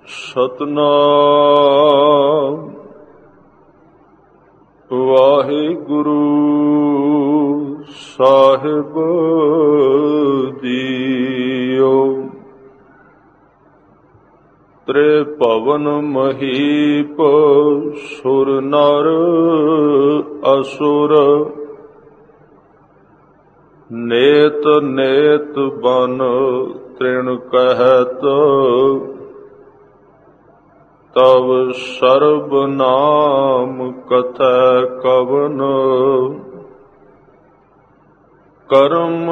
ਸਤਨਾਮ ਵਾਹਿਗੁਰੂ ਸਾਹਿਬ ਜੀਓ। ਤ੍ਰਿਭਵਨ ਮਹੀਪ ਸੁਰ ਨਰ ਅਸੁਰ, ਨੇਤ ਨੇਤ ਬਨ ਤ੍ਰਿਣ ਕਹਿਤ, ਤਵ ਸਰਬ ਨਾਮ ਕਥੈ ਕਵਨ, ਕਰਮ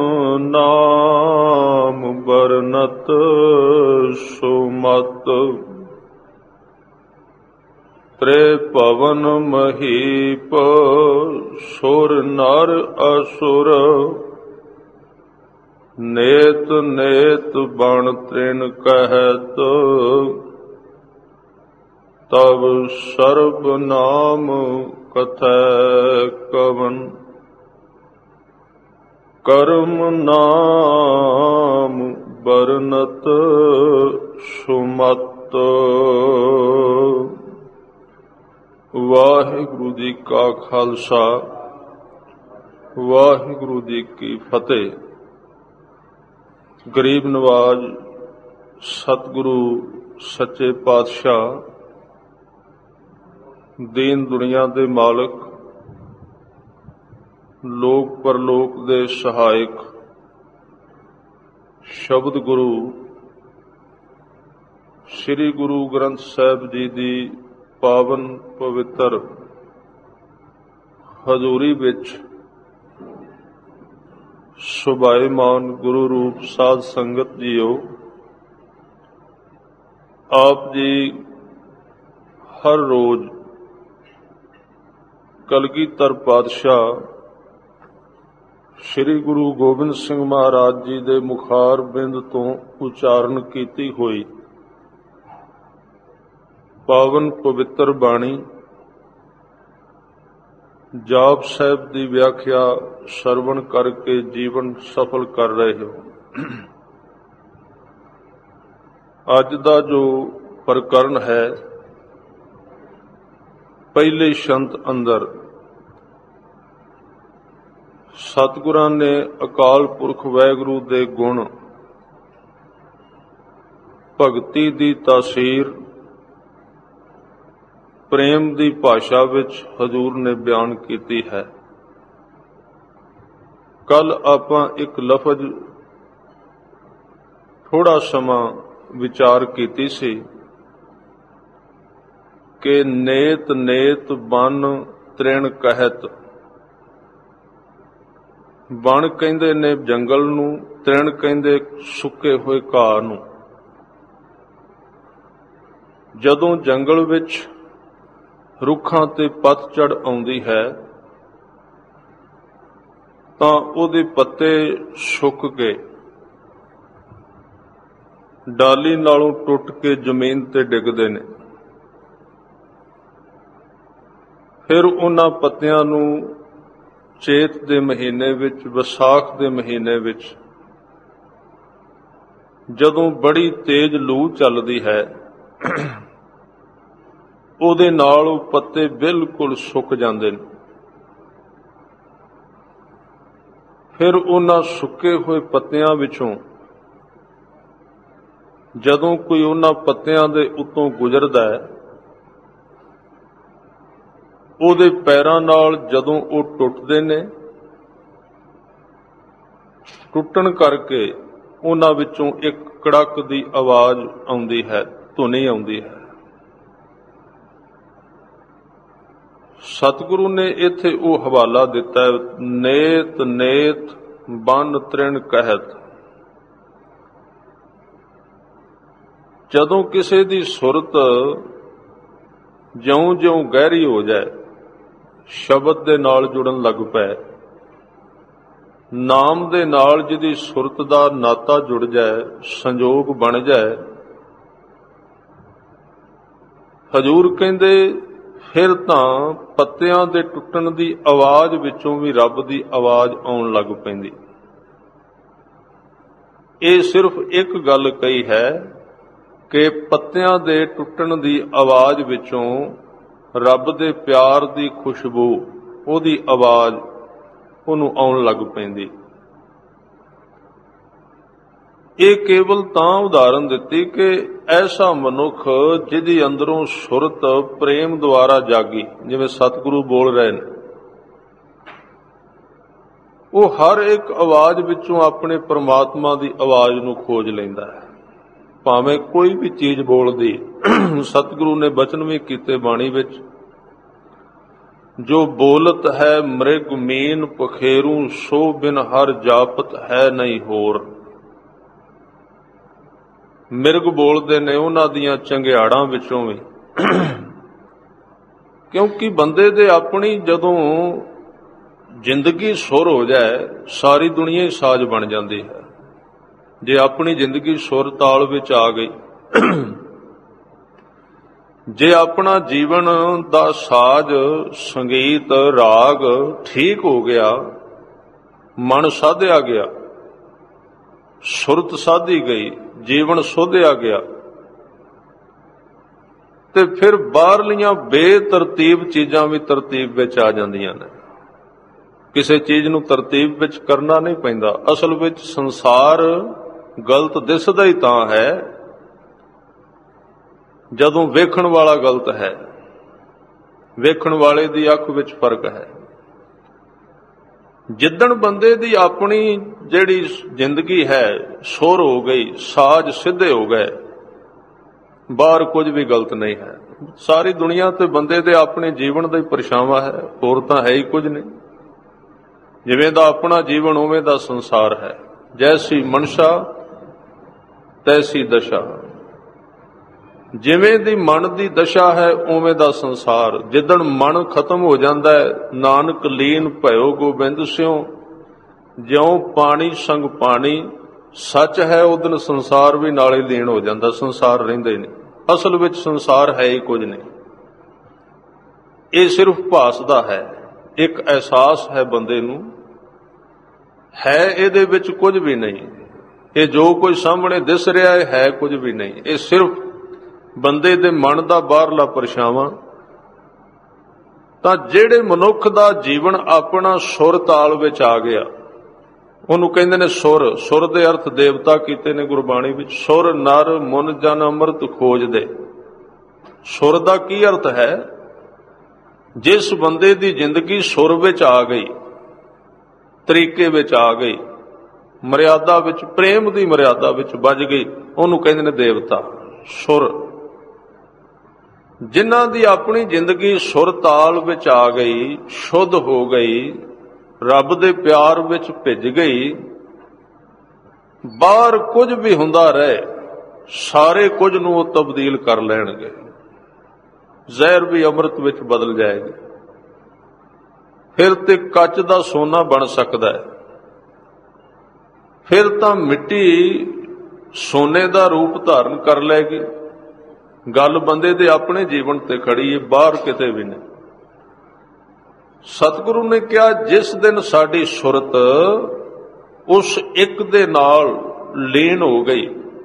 ਨਾਮ ਬਰਨਤ ਸੁਮਤ। ਤ੍ਰਿਭਵਨ ਮਹੀਪ ਸੁਰ ਨਰ ਅਸੁਰ, ਨੇਤ ਨੇਤ ਬਣ ਤ੍ਰਿਣ ਕਹਿਤ, ਤਵ ਸਰਬ ਨਾਮ ਕਥੈ ਕਵਨ, ਕਰਮ ਨਾਮ ਬਰਨਤ ਸੁਮਤ। ਵਾਹਿਗੁਰੂ ਜੀ ਕਾ ਖਾਲਸਾ, ਵਾਹਿਗੁਰੂ ਜੀ ਕੀ ਫਤਿਹ। ਗਰੀਬ ਨਵਾਜ ਸਤਿਗੁਰੂ ਸੱਚੇ ਪਾਤਸ਼ਾਹ, ਦੀਨ ਦੁਨੀਆ ਦੇ ਮਾਲਕ, ਲੋਕ ਪਰਲੋਕ ਦੇ ਸਹਾਇਕ, ਸ਼ਬਦ ਗੁਰੂ ਸ੍ਰੀ ਗੁਰੂ ਗ੍ਰੰਥ ਸਾਹਿਬ ਜੀ ਦੀ ਪਾਵਨ ਪਵਿੱਤਰ ਹਜ਼ੂਰੀ ਵਿੱਚ ਸੁਭਾਏਮਾਨ ਗੁਰੂ ਰੂਪ ਸਾਧ ਸੰਗਤ ਜੀਓ, ਆਪ ਜੀ ਹਰ ਰੋਜ਼ ਕਲਗੀਧਰ ਪਾਤਸ਼ਾਹ ਸ੍ਰੀ ਗੁਰੂ ਗੋਬਿੰਦ ਸਿੰਘ ਮਹਾਰਾਜ ਜੀ ਦੇ ਮੁਖਾਰ ਬਿੰਦ ਤੋਂ ਉਚਾਰਨ ਕੀਤੀ ਹੋਈ ਪਾਵਨ ਪਵਿੱਤਰ ਬਾਣੀ ਜਾਪ ਸਾਹਿਬ ਦੀ ਵਿਆਖਿਆ ਸਰਵਣ ਕਰਕੇ ਜੀਵਨ ਸਫਲ ਕਰ ਰਹੇ ਹੋ। ਅੱਜ ਦਾ ਜੋ ਪ੍ਰਕਰਨ ਹੈ, ਪਹਿਲੇ ਸ਼ੰਤ ਅੰਦਰ ਸਤਿਗੁਰਾਂ ਨੇ ਅਕਾਲ ਪੁਰਖ ਵਾਹਿਗੁਰੂ ਦੇ ਗੁਣ, ਭਗਤੀ ਦੀ ਤਾਸੀਰ ਪ੍ਰੇਮ ਦੀ ਭਾਸ਼ਾ ਵਿੱਚ ਹਜ਼ੂਰ ਨੇ ਬਿਆਨ ਕੀਤੀ ਹੈ। ਕੱਲ ਆਪਾਂ ਇੱਕ ਲਫ਼ਜ਼ ਥੋੜਾ ਸਮਾਂ ਵਿਚਾਰ ਕੀਤੀ ਸੀ ਕਿ ਨੇਤ ਨੇਤ ਬਨ ਤ੍ਰਿਣ ਕਹਿਤ। ਬਣ ਕਹਿੰਦੇ ਨੇ ਜੰਗਲ ਨੂੰ, ਤ੍ਰਿਣ ਕਹਿੰਦੇ ਸੁੱਕੇ ਹੋਏ ਘਾਹ ਨੂੰ। ਜਦੋਂ ਜੰਗਲ ਵਿੱਚ ਰੁੱਖਾਂ ਤੇ ਪਤਝੜ ਆਉਂਦੀ ਹੈ ਤਾਂ ਉਹਦੇ ਪੱਤੇ ਸੁੱਕ ਕੇ ਡਾਲੀ ਨਾਲੋਂ ਟੁੱਟ ਕੇ ਜ਼ਮੀਨ ਤੇ ਡਿੱਗਦੇ ਨੇ। ਫਿਰ ਉਹਨਾਂ ਪੱਤਿਆਂ ਨੂੰ ਚੇਤ ਦੇ ਮਹੀਨੇ ਵਿੱਚ, ਵਿਸਾਖ ਦੇ ਮਹੀਨੇ ਵਿੱਚ, ਜਦੋਂ ਬੜੀ ਤੇਜ਼ ਲੂ ਚੱਲਦੀ ਹੈ, ਉਹਦੇ ਨਾਲ ਉਹ ਪੱਤੇ ਬਿਲਕੁਲ ਸੁੱਕ ਜਾਂਦੇ ਨੇ। ਫਿਰ ਉਹਨਾਂ ਸੁੱਕੇ ਹੋਏ ਪੱਤਿਆਂ ਵਿੱਚੋਂ ਜਦੋਂ ਕੋਈ ਉਹਨਾਂ ਪੱਤਿਆਂ ਦੇ ਉੱਤੋਂ ਗੁਜ਼ਰਦਾ ਹੈ, ਉਹਦੇ ਪੈਰਾਂ ਨਾਲ ਜਦੋਂ ਉਹ ਟੁੱਟਦੇ ਨੇ, ਟੁੱਟਣ ਕਰਕੇ ਉਹਨਾਂ ਵਿੱਚੋਂ ਇੱਕ ਕੜਕ ਦੀ ਆਵਾਜ਼ ਆਉਂਦੀ ਹੈ, ਧੁਨੀ ਆਉਂਦੀ ਹੈ। ਸਤਿਗੁਰੂ ਨੇ ਇੱਥੇ ਉਹ ਹਵਾਲਾ ਦਿੱਤਾ ਹੈ, ਨੇਤ ਨੇਤ ਬਨ ਤ੍ਰਿਣ ਕਹਿਤ। ਜਦੋਂ ਕਿਸੇ ਦੀ ਸੁਰਤ ਜਿਉਂ-ਜਿਉਂ ਗਹਿਰੀ ਹੋ ਜਾਏ, ਸ਼ਬਦ ਦੇ ਨਾਲ ਜੁੜਨ ਲੱਗ ਪਏ, ਨਾਮ ਦੇ ਨਾਲ ਜਿਹਦੀ ਸੁਰਤ ਦਾ ਨਾਤਾ ਜੁੜ ਜਾਏ, ਸੰਜੋਗ ਬਣ ਜਾਏ, ਹਜ਼ੂਰ ਕਹਿੰਦੇ ਫਿਰ ਤਾਂ ਪੱਤਿਆਂ ਦੇ ਟੁੱਟਣ ਦੀ ਆਵਾਜ਼ ਵਿੱਚੋਂ ਵੀ ਰੱਬ ਦੀ ਆਵਾਜ਼ ਆਉਣ ਲੱਗ ਪੈਂਦੀ। ਇਹ ਸਿਰਫ ਇੱਕ ਗੱਲ ਕਹੀ ਹੈ ਕਿ ਪੱਤਿਆਂ ਦੇ ਟੁੱਟਣ ਦੀ ਆਵਾਜ਼ ਵਿੱਚੋਂ ਰੱਬ ਦੇ ਪਿਆਰ ਦੀ ਖੁਸ਼ਬੂ, ਉਹਦੀ ਆਵਾਜ਼ ਉਹਨੂੰ ਆਉਣ ਲੱਗ ਪੈਂਦੀ। ਇਹ ਕੇਵਲ ਤਾਂ ਉਦਾਹਰਨ ਦਿੱਤੀ ਕਿ ਐਸਾ ਮਨੁੱਖ ਜਿਹਦੀ ਅੰਦਰੋਂ ਸੁਰਤ ਪ੍ਰੇਮ ਦੁਆਰਾ ਜਾਗੀ, ਜਿਵੇਂ ਸਤਿਗੁਰੂ ਬੋਲ ਰਹੇ ਨੇ, ਉਹ ਹਰ ਇੱਕ ਆਵਾਜ਼ ਵਿੱਚੋਂ ਆਪਣੇ ਪ੍ਰਮਾਤਮਾ ਦੀ ਆਵਾਜ਼ ਨੂੰ ਖੋਜ ਲੈਂਦਾ ਹੈ। ਭਾਵੇਂ ਕੋਈ ਵੀ ਚੀਜ਼ ਬੋਲਦੀ, ਸਤਿਗੁਰੂ ਨੇ ਬਚਨ ਵੀ ਕੀਤੇ ਬਾਣੀ ਵਿੱਚ, ਜੋ ਬੋਲਤ ਹੈ ਮ੍ਰਿਗ ਮੀਨ ਪਖੇਰੂ, ਸੋ ਬਿਨ ਹਰ ਜਾਪਤ ਹੈ ਨਹੀਂ ਹੋਰ। ਮਿਰਗ ਬੋਲਦੇ ਨੇ ਉਹਨਾਂ ਦੀਆਂ ਚੰਗਿਆੜਾਂ ਵਿੱਚੋਂ ਵੀ, ਕਿਉਂਕਿ ਬੰਦੇ ਦੇ ਆਪਣੀ ਜਦੋਂ ਜ਼ਿੰਦਗੀ ਸੁਰ ਹੋ ਜਾਏ, ਸਾਰੀ ਦੁਨੀਆ ਹੀ ਸਾਜ਼ ਬਣ ਜਾਂਦੀ ਹੈ। ਜੇ ਆਪਣੀ ਜ਼ਿੰਦਗੀ ਸੁਰ ਤਾਲ ਵਿੱਚ ਆ ਗਈ, ਜੇ ਆਪਣਾ ਜੀਵਨ ਦਾ ਸਾਜ਼ ਸੰਗੀਤ ਰਾਗ ਠੀਕ ਹੋ ਗਿਆ, ਮਨ ਸਾਧਿਆ ਗਿਆ, ਸੁਰਤ ਸਾਧੀ ਗਈ, ਜੀਵਨ ਸੋਧਿਆ ਗਿਆ, ਤੇ ਫਿਰ ਬਾਹਰਲੀਆਂ ਬੇਤਰਤੀਬ ਚੀਜ਼ਾਂ ਵੀ ਤਰਤੀਬ ਵਿੱਚ ਆ ਜਾਂਦੀਆਂ ਨੇ। ਕਿਸੇ ਚੀਜ਼ ਨੂੰ ਤਰਤੀਬ ਵਿੱਚ ਕਰਨਾ ਨਹੀਂ ਪੈਂਦਾ। ਅਸਲ ਵਿੱਚ ਸੰਸਾਰ ਗਲਤ ਦਿਸਦਾ ਹੀ ਤਾਂ ਹੈ ਜਦੋਂ ਵੇਖਣ ਵਾਲਾ ਗਲਤ ਹੈ। ਵੇਖਣ ਵਾਲੇ ਦੀ ਅੱਖ ਵਿੱਚ ਫਰਕ ਹੈ। ਜਿੱਦਣ ਬੰਦੇ ਦੀ ਆਪਣੀ ਜਿਹੜੀ ਜ਼ਿੰਦਗੀ ਹੈ ਸੁਰ ਹੋ ਗਈ, ਸਾਜ਼ ਸਿੱਧੇ ਹੋ ਗਏ, ਬਾਹਰ ਕੁਝ ਵੀ ਗਲਤ ਨਹੀਂ ਹੈ। ਸਾਰੀ ਦੁਨੀਆ ਤੇ ਬੰਦੇ ਦੇ ਆਪਣੇ ਜੀਵਨ ਦਾ ਹੀ ਪਰਛਾਵਾਂ ਹੈ, ਹੋਰ ਤਾਂ ਹੈ ਹੀ ਕੁਝ ਨਹੀਂ। ਜਿਵੇਂ ਦਾ ਆਪਣਾ ਜੀਵਨ ਉਵੇਂ ਦਾ ਸੰਸਾਰ ਹੈ। ਜੈਸੀ ਮਨਸ਼ਾ ਤੈਸੀ ਦਸ਼ਾ। ਜਿਵੇਂ ਦੀ ਮਨ ਦੀ ਦਸ਼ਾ ਹੈ ਉਵੇਂ ਦਾ ਸੰਸਾਰ। ਜਿੱਦਣ ਮਨ ਖਤਮ ਹੋ ਜਾਂਦਾ ਹੈ, ਨਾਨਕ ਲੀਨ ਭਇਓ ਗੋਬਿੰਦ ਸਿਉ, ਜਿਉਂ ਪਾਣੀ ਸੰਗ ਪਾਣੀ ਸੱਚ ਹੈ, ਉਦਨ ਸੰਸਾਰ ਵੀ ਨਾਲੇ ਲੀਨ ਹੋ ਜਾਂਦਾ। ਸੰਸਾਰ ਰਹਿੰਦਾ ਹੀ ਨਹੀਂ। ਅਸਲ ਵਿੱਚ ਸੰਸਾਰ ਹੈ ਹੀ ਕੁਝ ਨਹੀਂ। ਇਹ ਸਿਰਫ ਭਾਸਦਾ ਹੈ, ਇੱਕ ਅਹਿਸਾਸ ਹੈ ਬੰਦੇ ਨੂੰ, ਹੈ ਇਹਦੇ ਵਿੱਚ ਕੁਝ ਵੀ ਨਹੀਂ। ਇਹ ਜੋ ਕੁਝ ਸਾਹਮਣੇ ਦਿਸ ਰਿਹਾ ਹੈ ਕੁਝ ਵੀ ਨਹੀਂ। ਇਹ ਸਿਰਫ ਬੰਦੇ ਦੇ ਮਨ ਦਾ ਬਾਹਰਲਾ ਪਰਛਾਵਾਂ। ਤਾਂ ਜਿਹੜੇ ਮਨੁੱਖ ਦਾ ਜੀਵਨ ਆਪਣਾ ਸੁਰ ਤਾਲ ਵਿੱਚ ਆ ਗਿਆ, ਉਹਨੂੰ ਕਹਿੰਦੇ ਨੇ ਸੁਰ। ਸੁਰ ਦੇ ਅਰਥ ਦੇਵਤਾ ਕੀਤੇ ਨੇ ਗੁਰਬਾਣੀ ਵਿੱਚ। ਸੁਰ ਨਰ ਮੁਨ ਜਨ ਅੰਮ੍ਰਿਤ ਖੋਜਦੇ। ਸੁਰ ਦਾ ਕੀ ਅਰਥ ਹੈ? ਜਿਸ ਬੰਦੇ ਦੀ ਜ਼ਿੰਦਗੀ ਸੁਰ ਵਿੱਚ ਆ ਗਈ, ਤਰੀਕੇ ਵਿੱਚ ਆ ਗਈ, ਮਰਿਆਦਾ ਵਿੱਚ, ਪ੍ਰੇਮ ਦੀ ਮਰਿਆਦਾ ਵਿੱਚ ਵੱਜ ਗਈ, ਉਹਨੂੰ ਕਹਿੰਦੇ ਨੇ ਦੇਵਤਾ। ਸੁਰ। ਜਿਨ੍ਹਾਂ ਦੀ ਆਪਣੀ ਜ਼ਿੰਦਗੀ ਸੁਰ ਤਾਲ ਵਿੱਚ ਆ ਗਈ, ਸ਼ੁੱਧ ਹੋ ਗਈ, ਰੱਬ ਦੇ ਪਿਆਰ ਵਿੱਚ ਭਿੱਜ ਗਈ, ਬਾਹਰ ਕੁਝ ਵੀ ਹੁੰਦਾ ਰਹੇ, ਸਾਰੇ ਕੁਝ ਨੂੰ ਉਹ ਤਬਦੀਲ ਕਰ ਲੈਣਗੇ। ਜ਼ਹਿਰ ਵੀ ਅੰਮ੍ਰਿਤ ਵਿੱਚ ਬਦਲ ਜਾਏਗੀ। ਫਿਰ ਤੇ ਕੱਚ ਦਾ ਸੋਨਾ ਬਣ ਸਕਦਾ ਹੈ। ਫਿਰ ਤਾਂ ਮਿੱਟੀ ਸੋਨੇ ਦਾ ਰੂਪ ਧਾਰਨ ਕਰ ਲਏਗੀ। ਗੱਲ ਬੰਦੇ ਦੇ ਆਪਣੇ ਜੀਵਨ ਤੇ ਖੜੀ ਹੈ, ਬਾਹਰ ਕਿਤੇ ਵੀ ਨਹੀਂ। ਸਤਿਗੁਰੂ ਨੇ ਕਿਹਾ, ਜਿਸ ਦਿਨ ਸਾਡੀ ਸੁਰਤ ਉਸ ਇੱਕ ਦੇ ਨਾਲ ਲੀਨ ਹੋ ਗਈ,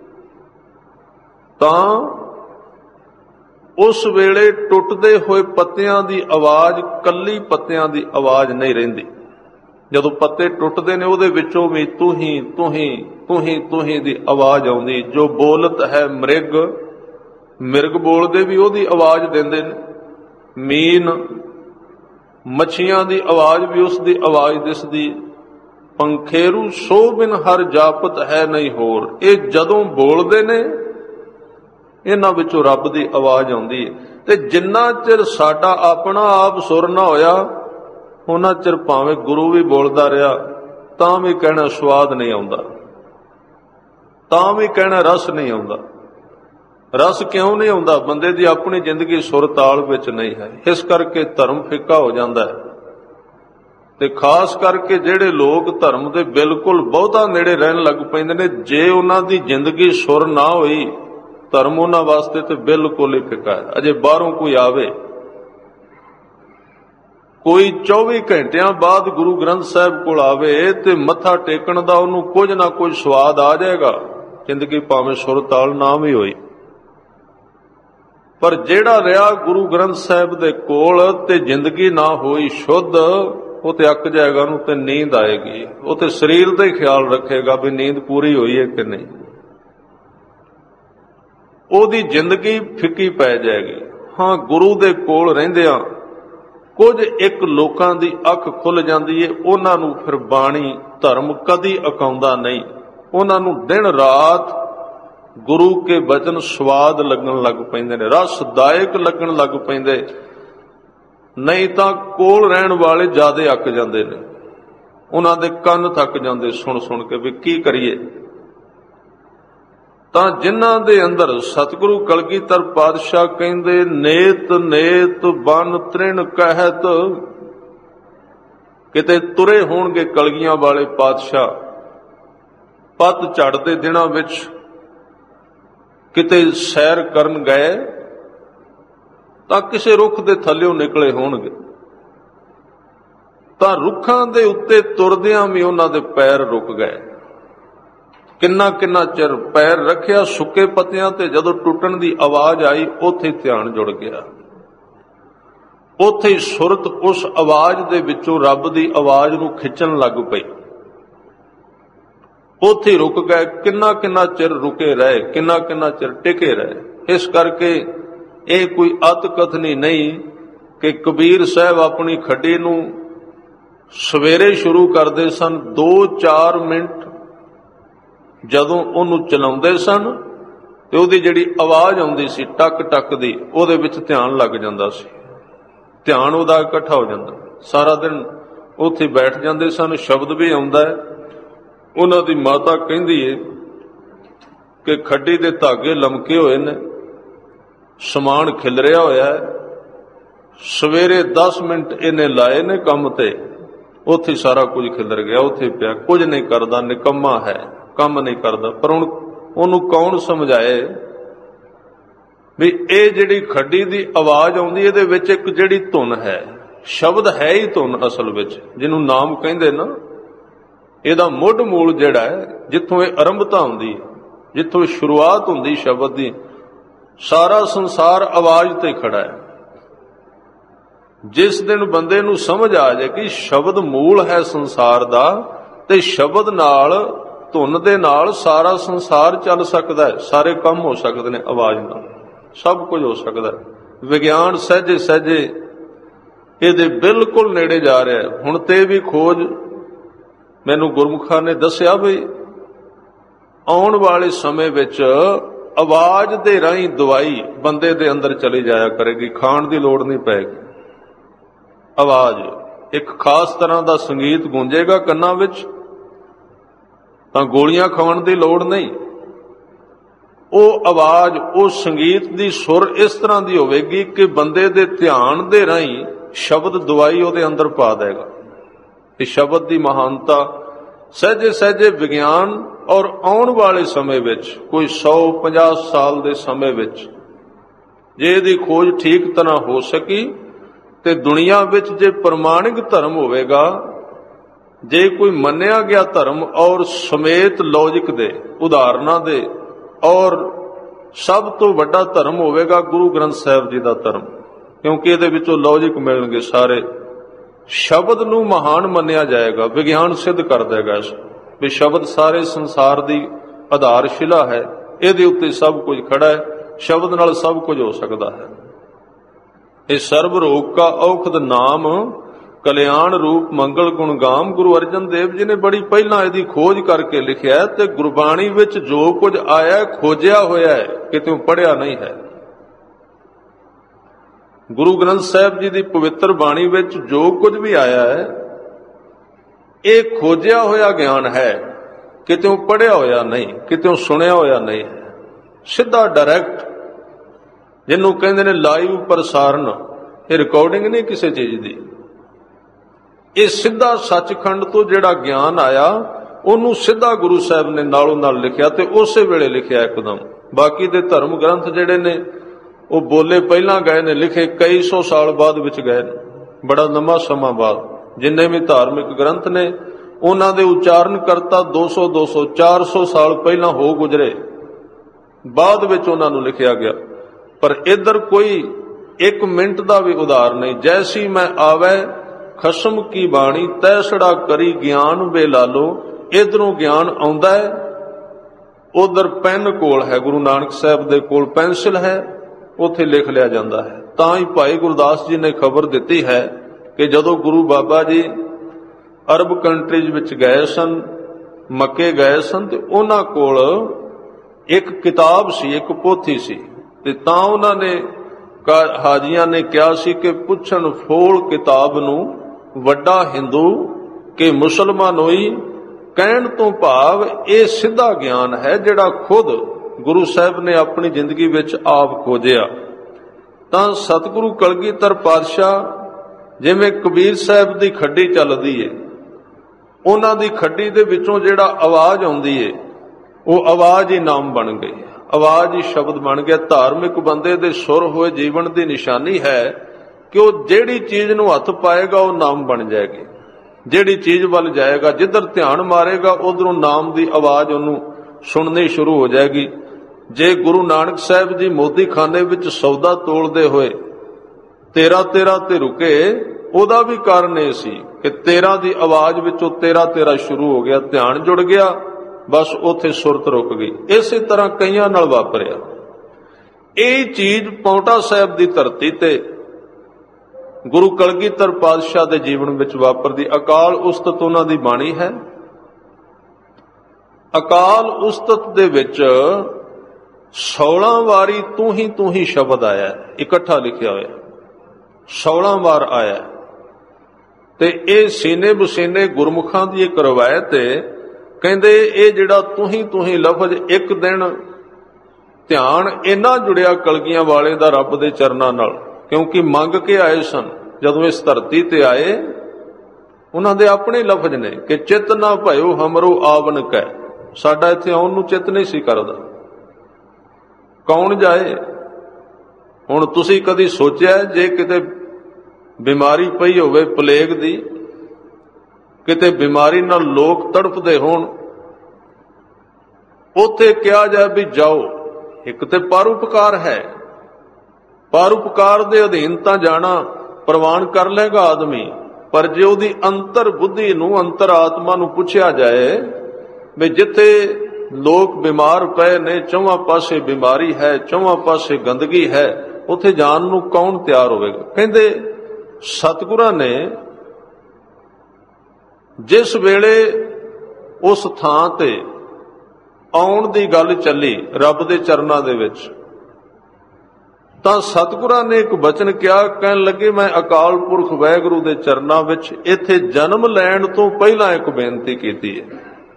ਤਾਂ ਉਸ ਵੇਲੇ ਟੁੱਟਦੇ ਹੋਏ ਪੱਤਿਆਂ ਦੀ ਆਵਾਜ਼ ਕੱਲੀ ਪੱਤਿਆਂ ਦੀ ਆਵਾਜ਼ ਨਹੀਂ ਰਹਿੰਦੀ। ਜਦੋਂ ਪੱਤੇ ਟੁੱਟਦੇ ਨੇ, ਉਹਦੇ ਵਿੱਚੋਂ ਵੀ ਤੂੰ ਹੀ ਤੂੰ ਹੀ ਤੂੰ ਹੀ ਤੂੰ ਹੀ ਦੀ ਆਵਾਜ਼ ਆਉਂਦੀ। ਜੋ ਬੋਲਤ ਹੈ ਮ੍ਰਿਗ, ਮਿਰਗ ਬੋਲਦੇ ਵੀ ਉਹਦੀ ਆਵਾਜ਼ ਦਿੰਦੇ ਨੇ। ਮੀਨ, ਮੱਛੀਆਂ ਦੀ ਆਵਾਜ਼ ਵੀ ਉਸ ਦੀ ਆਵਾਜ਼ ਦਿਸਦੀ। ਪੰਖੇਰੂ ਸੋ ਬਿਨ ਹਰ ਜਾਪਤ ਹੈ ਨਹੀਂ ਹੋਰ। ਇਹ ਜਦੋਂ ਬੋਲਦੇ ਨੇ, ਇਹਨਾਂ ਵਿੱਚੋਂ ਰੱਬ ਦੀ ਆਵਾਜ਼ ਆਉਂਦੀ ਹੈ। ਤੇ ਜਿੰਨਾ ਚਿਰ ਸਾਡਾ ਆਪਣਾ ਆਪ ਸੁਰ ਨਾ ਹੋਇਆ, ਉਹਨਾਂ ਚਿਰ ਭਾਵੇਂ ਗੁਰੂ ਵੀ ਬੋਲਦਾ ਰਿਹਾ, ਤਾਂ ਵੀ ਕਹਿਣਾ ਸਵਾਦ ਨਹੀਂ ਆਉਂਦਾ, ਤਾਂ ਵੀ ਕਹਿਣਾ ਰਸ ਨਹੀਂ ਆਉਂਦਾ। ਰਸ ਕਿਉਂ ਨਹੀਂ ਆਉਂਦਾ? ਬੰਦੇ ਦੀ ਆਪਣੀ ਜ਼ਿੰਦਗੀ ਸੁਰ ਤਾਲ ਵਿੱਚ ਨਹੀਂ ਹੈ। ਇਸ ਕਰਕੇ ਧਰਮ ਫਿੱਕਾ ਹੋ ਜਾਂਦਾ ਹੈ। ਤੇ ਖਾਸ ਕਰਕੇ ਜਿਹੜੇ ਲੋਕ ਧਰਮ ਦੇ ਬਿਲਕੁਲ ਬਹੁਤਾ ਨੇੜੇ ਰਹਿਣ ਲੱਗ ਪੈਂਦੇ ਨੇ, ਜੇ ਉਹਨਾਂ ਦੀ ਜ਼ਿੰਦਗੀ ਸੁਰ ਨਾ ਹੋਈ, ਧਰਮ ਉਹਨਾਂ ਵਾਸਤੇ ਤੇ ਬਿਲਕੁਲ ਹੀ ਫਿੱਕਾ ਹੈ। ਅਜੇ ਬਾਹਰੋਂ ਕੋਈ ਆਵੇ, ਕੋਈ 24 ਘੰਟਿਆਂ ਬਾਅਦ ਗੁਰੂ ਗ੍ਰੰਥ ਸਾਹਿਬ ਕੋਲ ਆਵੇ ਤੇ ਮੱਥਾ ਟੇਕਣ ਦਾ ਉਹਨੂੰ ਕੁਝ ਨਾ ਕੁਝ ਸਵਾਦ ਆ ਜਾਏਗਾ। ਜ਼ਿੰਦਗੀ ਭਾਵੇਂ ਸੁਰ ਤਾਲ ਨਾ ਵੀ ਹੋਈ, ਪਰ ਜਿਹੜਾ ਰਿਹਾ ਗੁਰੂ ਗ੍ਰੰਥ ਸਾਹਿਬ ਦੇ ਕੋਲ ਤੇ ਜ਼ਿੰਦਗੀ ਨਾ ਹੋਈ ਸ਼ੁੱਧ, ਉਹ ਤੇ ਅੱਕ ਜਾਏਗਾ, ਉਹਨੂੰ ਤੇ ਨੀਂਦ ਆਏਗੀ, ਉਹ ਤੇ ਸਰੀਰ ਦਾ ਹੀ ਖਿਆਲ ਰੱਖੇਗਾ ਵੀ ਨੀਂਦ ਪੂਰੀ ਹੋਈ ਹੈ ਕਿ ਨਹੀਂ। ਉਹਦੀ ਜ਼ਿੰਦਗੀ ਫਿੱਕੀ ਪੈ ਜਾਏਗੀ। ਹਾਂ, ਗੁਰੂ ਦੇ ਕੋਲ ਰਹਿੰਦਿਆਂ ਕੁਝ ਇੱਕ ਲੋਕਾਂ ਦੀ ਅੱਖ ਖੁੱਲ ਜਾਂਦੀ ਏ, ਉਹਨਾਂ ਨੂੰ ਫਿਰ ਬਾਣੀ ਧਰਮ ਕਦੀ ਅਕਾਉਂਦਾ ਨਹੀਂ। ਉਹਨਾਂ ਨੂੰ ਦਿਨ ਰਾਤ ਗੁਰੂ ਕੇ ਬਚਨ ਸਵਾਦ ਲੱਗਣ ਲੱਗ ਪੈਂਦੇ ਨੇ, ਰਸਦਾਇਕ ਲੱਗਣ ਲੱਗ ਪੈਂਦੇ। ਨਹੀਂ ਤਾਂ ਕੋਲ ਰਹਿਣ ਵਾਲੇ ਜ਼ਿਆਦੇ ਅੱਕ ਜਾਂਦੇ ਨੇ, ਉਹਨਾਂ ਦੇ ਕੰਨ ਥੱਕ ਜਾਂਦੇ ਸੁਣ ਸੁਣ ਕੇ ਵੀ ਕੀ ਕਰੀਏ। ਤਾਂ ਜਿਨ੍ਹਾਂ ਦੇ ਅੰਦਰ ਸਤਿਗੁਰੂ ਕਲਗੀਧਰ ਪਾਤਸ਼ਾਹ ਕਹਿੰਦੇ ਨੇਤ ਨੇਤ ਬਨ ਤ੍ਰਿਣ ਕਹਿਤ, ਕਿਤੇ ਤੁਰੇ ਹੋਣਗੇ ਕਲਗੀਆਂ ਵਾਲੇ ਪਾਤਸ਼ਾਹ ਪੱਤ ਝੜ ਦੇ ਦਿਨਾਂ ਵਿੱਚ, ਕਿਤੇ ਸੈਰ ਕਰਨ ਗਏ ਤਾਂ ਕਿਸੇ ਰੁੱਖ ਦੇ ਥੱਲਿਓਂ ਨਿਕਲੇ ਹੋਣਗੇ, ਤਾਂ ਰੁੱਖਾਂ ਦੇ ਉੱਤੇ ਤੁਰਦਿਆਂ ਵੀ ਉਹਨਾਂ ਦੇ ਪੈਰ ਰੁਕ ਗਏ। ਕਿੰਨਾ ਕਿੰਨਾ ਚਿਰ ਪੈਰ ਰੱਖਿਆ ਸੁੱਕੇ ਪੱਤਿਆਂ ਤੇ, ਜਦੋਂ ਟੁੱਟਣ ਦੀ ਆਵਾਜ਼ ਆਈ ਉੱਥੇ ਧਿਆਨ ਜੁੜ ਗਿਆ, ਉੱਥੇ ਹੀ ਸੁਰਤ ਉਸ ਆਵਾਜ਼ ਦੇ ਵਿੱਚੋਂ ਰੱਬ ਦੀ ਆਵਾਜ਼ ਨੂੰ ਖਿੱਚਣ ਲੱਗ ਪਈ, ਉੱਥੇ ਹੀ ਰੁਕ ਗਏ। ਕਿੰਨਾ ਕਿੰਨਾ ਚਿਰ ਰੁਕੇ ਰਹੇ, ਕਿੰਨਾ ਕਿੰਨਾ ਚਿਰ ਟਿਕੇ ਰਹੇ। ਇਸ ਕਰਕੇ ਇਹ ਕੋਈ ਅਤ ਕਥਨੀ ਨਹੀਂ ਕਿ ਕਬੀਰ ਸਾਹਿਬ ਆਪਣੀ ਖੱਡੀ ਨੂੰ ਸਵੇਰੇ ਸ਼ੁਰੂ ਕਰਦੇ ਸਨ, 2-4 ਮਿੰਟ ਜਦੋਂ ਉਹਨੂੰ ਚਲਾਉਂਦੇ ਸਨ ਤੇ ਉਹਦੀ ਜਿਹੜੀ ਆਵਾਜ਼ ਆਉਂਦੀ ਸੀ ਟਕ ਟਕ ਦੀ, ਉਹਦੇ ਵਿੱਚ ਧਿਆਨ ਲੱਗ ਜਾਂਦਾ ਸੀ, ਧਿਆਨ ਉਹਦਾ ਇਕੱਠਾ ਹੋ ਜਾਂਦਾ। ਸਾਰਾ ਦਿਨ ਉੱਥੇ ਬੈਠ ਜਾਂਦੇ ਸਨ। ਸ਼ਬਦ ਵੀ ਆਉਂਦਾ ਹੈ, ਉਹਨਾਂ ਦੀ ਮਾਤਾ ਕਹਿੰਦੀ ਏ ਕਿ ਖੱਡੀ ਦੇ ਧਾਗੇ ਲਮਕੇ ਹੋਏ ਨੇ, ਸਮਾਨ ਖਿਲਰਿਆ ਹੋਇਆ ਹੈ, ਸਵੇਰੇ 10 ਮਿੰਟ ਇਹਨੇ ਲਾਏ ਨੇ ਕੰਮ ਤੇ, ਉੱਥੇ ਸਾਰਾ ਕੁਝ ਖਿਲਰ ਗਿਆ, ਉੱਥੇ ਪਿਆ, ਕੁਝ ਨਹੀਂ ਕਰਦਾ, ਨਿਕੰਮਾ ਹੈ, ਕੰਮ ਨਹੀਂ ਕਰਦਾ। ਪਰ ਹੁਣ ਉਹਨੂੰ ਕੌਣ ਸਮਝਾਏ ਵੀ ਇਹ ਜਿਹੜੀ ਖੱਡੀ ਦੀ ਆਵਾਜ਼ ਆਉਂਦੀ, ਇਹਦੇ ਵਿੱਚ ਇੱਕ ਜਿਹੜੀ ਧੁਨ ਹੈ, ਸ਼ਬਦ ਹੈ ਹੀ ਧੁਨ ਅਸਲ ਵਿੱਚ, ਜਿਹਨੂੰ ਨਾਮ ਕਹਿੰਦੇ ਨਾ, ਇਹਦਾ ਮੁੱਢ ਮੂਲ ਜਿਹੜਾ ਹੈ, ਜਿੱਥੋਂ ਇਹ ਆਰੰਭਤਾ ਹੁੰਦੀ, ਜਿੱਥੋਂ ਸ਼ੁਰੂਆਤ ਹੁੰਦੀ ਸ਼ਬਦ ਦੀ, ਸਾਰਾ ਸੰਸਾਰ ਆਵਾਜ਼ ਤੇ ਖੜਾ ਹੈ। ਜਿਸ ਦਿਨ ਬੰਦੇ ਨੂੰ ਸਮਝ ਆ ਜਾਏ ਕਿ ਸ਼ਬਦ ਮੂਲ ਹੈ ਸੰਸਾਰ ਦਾ, ਤੇ ਸ਼ਬਦ ਨਾਲ, ਧੁਨ ਦੇ ਨਾਲ ਸਾਰਾ ਸੰਸਾਰ ਚੱਲ ਸਕਦਾ ਹੈ, ਸਾਰੇ ਕੰਮ ਹੋ ਸਕਦੇ ਨੇ ਆਵਾਜ਼ ਨਾਲ, ਸਭ ਕੁਝ ਹੋ ਸਕਦਾ ਹੈ। ਵਿਗਿਆਨ ਸਹਿਜੇ ਸਹਿਜੇ ਇਹਦੇ ਬਿਲਕੁਲ ਨੇੜੇ ਜਾ ਰਿਹਾ ਹੈ। ਹੁਣ ਤੇ ਵੀ ਖੋਜ ਮੈਨੂੰ ਗੁਰਮੁਖਾਂ ਨੇ ਦੱਸਿਆ ਵੀ ਆਉਣ ਵਾਲੇ ਸਮੇਂ ਵਿੱਚ ਆਵਾਜ਼ ਦੇ ਰਾਹੀਂ ਦਵਾਈ ਬੰਦੇ ਦੇ ਅੰਦਰ ਚਲੀ ਜਾਇਆ ਕਰੇਗੀ, ਖਾਣ ਦੀ ਲੋੜ ਨਹੀਂ ਪਏਗੀ। ਆਵਾਜ਼ ਇੱਕ ਖਾਸ ਤਰ੍ਹਾਂ ਦਾ ਸੰਗੀਤ ਗੂੰਜੇਗਾ ਕੰਨਾਂ ਵਿੱਚ, ਤਾਂ ਗੋਲੀਆਂ ਖਾਣ ਦੀ ਲੋੜ ਨਹੀਂ। ਉਹ ਆਵਾਜ਼, ਉਹ ਸੰਗੀਤ ਦੀ ਸੁਰ ਇਸ ਤਰ੍ਹਾਂ ਦੀ ਹੋਵੇਗੀ ਕਿ ਬੰਦੇ ਦੇ ਧਿਆਨ ਦੇ ਰਾਹੀਂ ਸ਼ਬਦ ਦਵਾਈ ਉਹਦੇ ਅੰਦਰ ਪਾ ਦੇਗਾ। ਇਹ ਸ਼ਬਦ ਦੀ ਮਹਾਨਤਾ ਸਹਿਜੇ ਸਹਿਜੇ ਵਿਗਿਆਨ, ਔਰ ਆਉਣ ਵਾਲੇ ਸਮੇਂ ਵਿੱਚ ਕੋਈ 100-50 ਸਾਲ ਦੇ ਸਮੇਂ ਵਿੱਚ ਜੇ ਇਹਦੀ ਖੋਜ ਠੀਕ ਤਰ੍ਹਾਂ ਹੋ ਸਕੀ, ਤੇ ਦੁਨੀਆ ਵਿੱਚ ਜੇ ਪ੍ਰਮਾਣਿਕ ਧਰਮ ਹੋਵੇਗਾ, ਜੇ ਕੋਈ ਮੰਨਿਆ ਗਿਆ ਧਰਮ ਔਰ ਸਮੇਤ ਲੌਜਿਕ ਦੇ, ਉਦਾਹਰਨਾਂ ਦੇ, ਔਰ ਸਭ ਤੋਂ ਵੱਡਾ ਧਰਮ ਹੋਵੇਗਾ ਗੁਰੂ ਗ੍ਰੰਥ ਸਾਹਿਬ ਜੀ ਦਾ ਧਰਮ, ਕਿਉਂਕਿ ਇਹਦੇ ਵਿੱਚੋਂ ਲੌਜਿਕ ਮਿਲਣਗੇ ਸਾਰੇ। ਸ਼ਬਦ ਨੂੰ ਮਹਾਨ ਮੰਨਿਆ ਜਾਏਗਾ, ਵਿਗਿਆਨ ਸਿੱਧ ਕਰ ਦੇਗਾ ਇਸ ਵੀ ਸ਼ਬਦ ਸਾਰੇ ਸੰਸਾਰ ਦੀ ਆਧਾਰਸ਼ਿਲਾ ਹੈ, ਇਹਦੇ ਉੱਤੇ ਸਭ ਕੁਝ ਖੜਾ ਹੈ, ਸ਼ਬਦ ਨਾਲ ਸਭ ਕੁਝ ਹੋ ਸਕਦਾ ਹੈ। ਇਹ ਸਰਬ ਰੋਗ ਕਾ ਔਖਦ ਨਾਮ, ਕਲਿਆਣ ਰੂਪ ਮੰਗਲ ਗੁਣਗਾਮ। ਗੁਰੂ ਅਰਜਨ ਦੇਵ ਜੀ ਨੇ ਬੜੀ ਪਹਿਲਾਂ ਇਹਦੀ ਖੋਜ ਕਰਕੇ ਲਿਖਿਆ, ਤੇ ਗੁਰਬਾਣੀ ਵਿੱਚ ਜੋ ਕੁਝ ਆਇਆ ਖੋਜਿਆ ਹੋਇਆ ਹੈ, ਕਿਤੇ ਪੜ੍ਹਿਆ ਨਹੀਂ ਹੈ। ਗੁਰੂ ਗ੍ਰੰਥ ਸਾਹਿਬ ਜੀ ਦੀ ਪਵਿੱਤਰ ਬਾਣੀ ਵਿੱਚ ਜੋ ਕੁਝ ਵੀ ਆਇਆ ਹੈ, ਇਹ ਖੋਜਿਆ ਹੋਇਆ ਗਿਆਨ ਹੈ, ਕਿਤੇ ਪੜ੍ਹਿਆ ਹੋਇਆ ਨਹੀਂ, ਕਿਤੇ ਸੁਣਿਆ ਹੋਇਆ ਨਹੀਂ ਹੈ। ਸਿੱਧਾ ਡਾਇਰੈਕਟ, ਜਿਹਨੂੰ ਕਹਿੰਦੇ ਨੇ ਲਾਈਵ ਪ੍ਰਸਾਰਣ, ਇਹ ਰਿਕਾਰਡਿੰਗ ਨਹੀਂ ਕਿਸੇ ਚੀਜ਼ ਦੀ, ਇਹ ਸਿੱਧਾ ਸੱਚਖੰਡ ਤੋਂ ਜਿਹੜਾ ਗਿਆਨ ਆਇਆ, ਉਹਨੂੰ ਸਿੱਧਾ ਗੁਰੂ ਸਾਹਿਬ ਨੇ ਨਾਲੋਂ ਨਾਲ ਲਿਖਿਆ, ਤੇ ਉਸੇ ਵੇਲੇ ਲਿਖਿਆ ਇੱਕਦਮ। ਬਾਕੀ ਦੇ ਧਰਮ ਗ੍ਰੰਥ ਜਿਹੜੇ ਨੇ ਉਹ ਬੋਲੇ ਪਹਿਲਾਂ ਗਏ ਨੇ, ਲਿਖੇ ਕਈ 100 ਸਾਲ ਬਾਅਦ ਵਿੱਚ ਗਏ ਨੇ, ਬੜਾ ਲੰਮਾ ਸਮਾਂ ਬਾਅਦ। ਜਿੰਨੇ ਵੀ ਧਾਰਮਿਕ ਗ੍ਰੰਥ ਨੇ, ਉਹਨਾਂ ਦੇ ਉਚਾਰਨ ਕਰਤਾ 200, 400 ਸਾਲ ਪਹਿਲਾਂ ਹੋ ਗੁਜ਼ਰੇ, ਬਾਅਦ ਵਿੱਚ ਉਹਨਾਂ ਨੂੰ ਲਿਖਿਆ ਗਿਆ। पर इधर कोई एक मिनट का भी उधार नहीं। जैसी मैं आवे खसम की बाणी तैसड़ा करी ज्ञान वे लालो। इधरों ज्ञान आउंदा है, उधर पेन कोल है, गुरु नानक साहब दे कोल पेंसिल है, उथे लिख लिया जाता है। तां ही भाई गुरदास जी ने खबर दी है कि जदों गुरु बाबा जी अरब कंट्रीज विच गए सन, मक्के गए सन, ते उन्हां कोल एक किताब सी, एक पोथी सी, ते तां उन्हां ने हाजियां ने कहा सी कि पुछण फोल किताब नूं वड्डा हिंदू कि मुसलमान होई। कहण तो भाव ये सीधा ज्ञान है जिहड़ा खुद गुरु साहब ने अपनी जिंदगी विच आप खोजिया। तां सतगुरु कलगीधर पातशाह जिवें कबीर साहब दी खड्डी चलदी है, उन्हां दी खड्डी दे विचों जिहड़ा आवाज आउंदी है वो आवाज ही नाम बन गई, आवाज ही शब्द बन गया। धार्मिक बंदे दे सुर होए जीवन की निशानी है कि वह जिहड़ी चीज नूं हथ पाएगा वो नाम बन जाएगी। जिहड़ी चीज वल जाएगा, जिधर ध्यान मारेगा उधरों नाम की आवाज उन्होंने सुननी शुरू हो जाएगी। जे गुरु नानक साहब जी मोदी खाने विच सौदा तोलते हुए 13-13 ते रुके, उहदा भी कारण यह सी कि 13 की आवाज विचों 13-13 शुरू हो गया, ध्यान जुड़ गया, बस उथे सुरत रुक गई। इस तरह कईयां नाल वापरिया। यही चीज पौंटा साहब की धरती ते गुरु कलगीधर पातशाह के जीवन विच वापरदी। अकाल उस्तत उन्हां दी बाणी है। अकाल उस्तत दे विच 16 वारी तू ही शब्द आया, इकट्ठा लिखिया होया, 16 बार आया। ते ये सीने बसीने गुरमुखां दी एक रवायत है। कहंदे ये जिहड़ा तू ही लफज एक दिन ध्यान इन्ना जुड़िया कलगियां वाले दा रब दे चरनां नाल, क्योंकि मंग के आए सन। जदों इस धरती ते आए, उन्हां दे अपने लफज ने कि चित ना भयो हमरो आवन कै। साडा इत्थे आउण नूं चित नहीं सी करदा, कौन जाए। हुण तुसीं कदी सोचिआ जे किते बीमारी पई होवे प्लेग दी, किते बीमारी नाल लोग तड़फदे होण, उत्थे कहा जाए भी जाओ। एक ते परोपकार है, परोपकार दे अधीन तां जाना प्रवान कर लेगा आदमी, पर जे उहदी अंतर बुद्धि नूं अंतर आत्मा नूं पुछिया जाए भी जिथे लोग बीमार पए ने, चौवां पासे बीमारी है, चौवां पासे गंदगी है, उत्थे जान नूं कौन तैयार होवेगा। कहंदे सतगुरां ने जिस वेले उस थां ते आउण दी गल चली रब दे चरनां दे विच, तां सतगुरां ने एक बचन कहा, कहण लगे मैं अकाल पुरख वाहिगुरू दे चरनां विच इत्थे जन्म लैण तो पहला एक बेनती कीती है।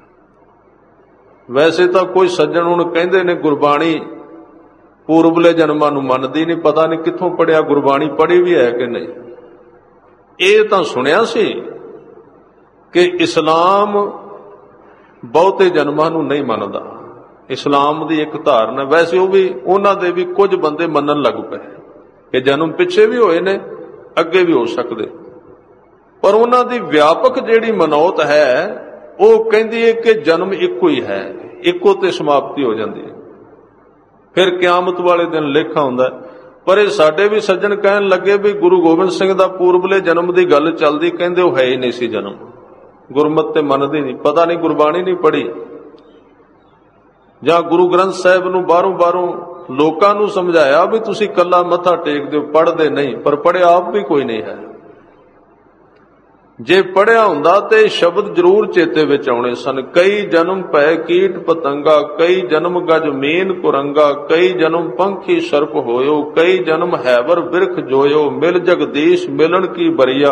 वैसे तो कोई सज्जण हुण कहंदे ने गुरबाणी पूर्वले जन्मां नूं मनदी नहीं, पता नहीं कित्थों पढ़िया, गुरबाणी पढ़ी भी है कि नहीं। ये तां सुनिया सी कि इस्लाम बहुते जन्मां नूं नहीं मनदा। इस्लाम दी एक धारणा, वैसे वो भी उन्हां दे भी कुछ बंदे मनन लग पे कि जन्म पिछे भी होए ने, अगे भी हो सकदे, पर उन्हां दी व्यापक जिहड़ी मनौत है वो कहंदी है कि जन्म इक्को ही है, इक्को ते समाप्ति हो जाती है, फिर क्यामत वाले दिन लेखा हुंदा। पर ये साडे भी सज्जण कहण लगे भी गुरु गोबिंद सिंह दा पूर्वले जन्म की गल चलदी, कहंदे वो है ही नहीं सी जन्म, गुरमत ते मनदी नहीं, पता नहीं गुरबाणी नहीं पढ़ी, जां गुरु ग्रंथ साहिब नूं बाहरों लोकां नूं समझाया भी तुसीं कल्ला मत्था टेक दिओ, पढ़दे नहीं, पर पढ़िया आप भी कोई नहीं है। जे पढ़िया हुंदा ते शब्द जरूर चेते विच आउणे सन। कई जन्म पै कीट पतंगा, कई जन्म गज मीन कुरंगा, कई जन्म पंखी सर्प होयो, कई जन्म हैवर बिरख जोयो, मिल जगदीश मिलन की बरिया,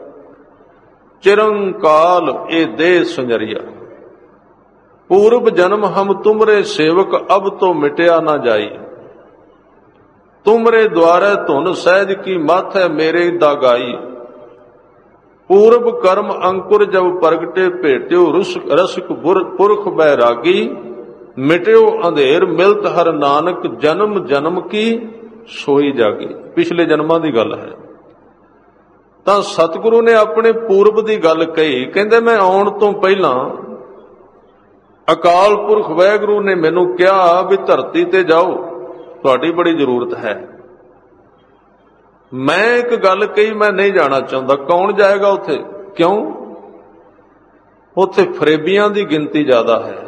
चिरंकाल ए दे सुंजरिया। पूर्व जन्म हम तुमरे सेवक, अब तो मिटया ना जाई, तुमरे द्वारे धुन सहज की माथे मेरे दागाई। पूर्व कर्म अंकुर जब प्रगटे भेट्यो, रसिक पुरख बैरागी, मिट्यो अंधेर मिलत हर नानक, जन्म जन्म की सोई जागी। पिछले जन्मां दी गल है। तां सतगुरु ने अपने पूर्व दी गल कही, कहंदे मैं आउण तो पहला अकाल पुरख वाहिगुरू ने मैनू कहा भी धरती ते जाओ, ਤੁਹਾਡੀ ਬੜੀ ਜ਼ਰੂਰਤ ਹੈ। ਮੈਂ ਇੱਕ ਗੱਲ ਕਹੀ, ਮੈਂ ਨਹੀਂ ਜਾਣਾ ਚਾਹੁੰਦਾ। ਕੌਣ ਜਾਏਗਾ ਉੱਥੇ? ਕਿਉਂ? ਉੱਥੇ ਫਰੇਬੀਆਂ ਦੀ ਗਿਣਤੀ ਜ਼ਿਆਦਾ ਹੈ,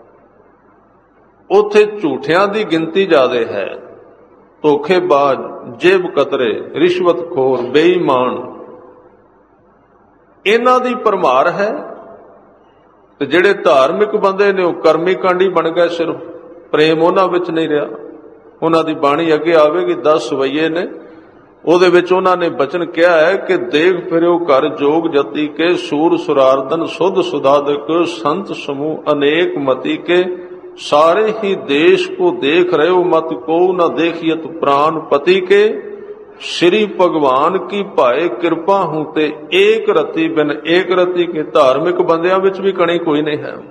ਉੱਥੇ ਝੂਠਿਆਂ ਦੀ ਗਿਣਤੀ ਜ਼ਿਆਦਾ ਹੈ, ਧੋਖੇਬਾਜ਼, ਜੇਬ ਕਤਰੇ, ਰਿਸ਼ਵਤਖੋਰ, ਬੇਈਮਾਨ, ਇਹਨਾਂ ਦੀ ਭਰਮਾਰ ਹੈ। ਤੇ ਜਿਹੜੇ ਧਾਰਮਿਕ ਬੰਦੇ ਨੇ ਉਹ ਕਰਮੀ ਕਾਂਡੀ ਬਣ ਗਏ, ਸਿਰਫ ਪ੍ਰੇਮ ਉਹਨਾਂ ਵਿੱਚ ਨਹੀਂ ਰਿਹਾ। ਉਹਨਾਂ ਦੀ ਬਾਣੀ ਅੱਗੇ ਆਵੇਗੀ, 10 ਸਵਈਏ ਨੇ, ਉਹਦੇ ਵਿੱਚ ਉਹਨਾਂ ਨੇ ਬਚਨ ਕਿਹਾ ਹੈ ਕਿ ਦੇਖ ਫਿਰਿਓ ਘਰ ਜੋਗ ਜਤੀ ਕੇ, ਸੂਰ ਸੁਰਾਰਦਨ ਸੁਧ ਸੁਦਾਦਕ, ਸੰਤ ਸਮੂਹ ਅਨੇਕ ਮਤੀ ਕੇ, सारे ही देश को देख रहे हो मत को न देखियत प्राण पति के, श्री भगवान की भाए कृपा हूं ते एक रति बिन एक रति के। धार्मिक बंदियां विच भी कणी कोई नहीं है,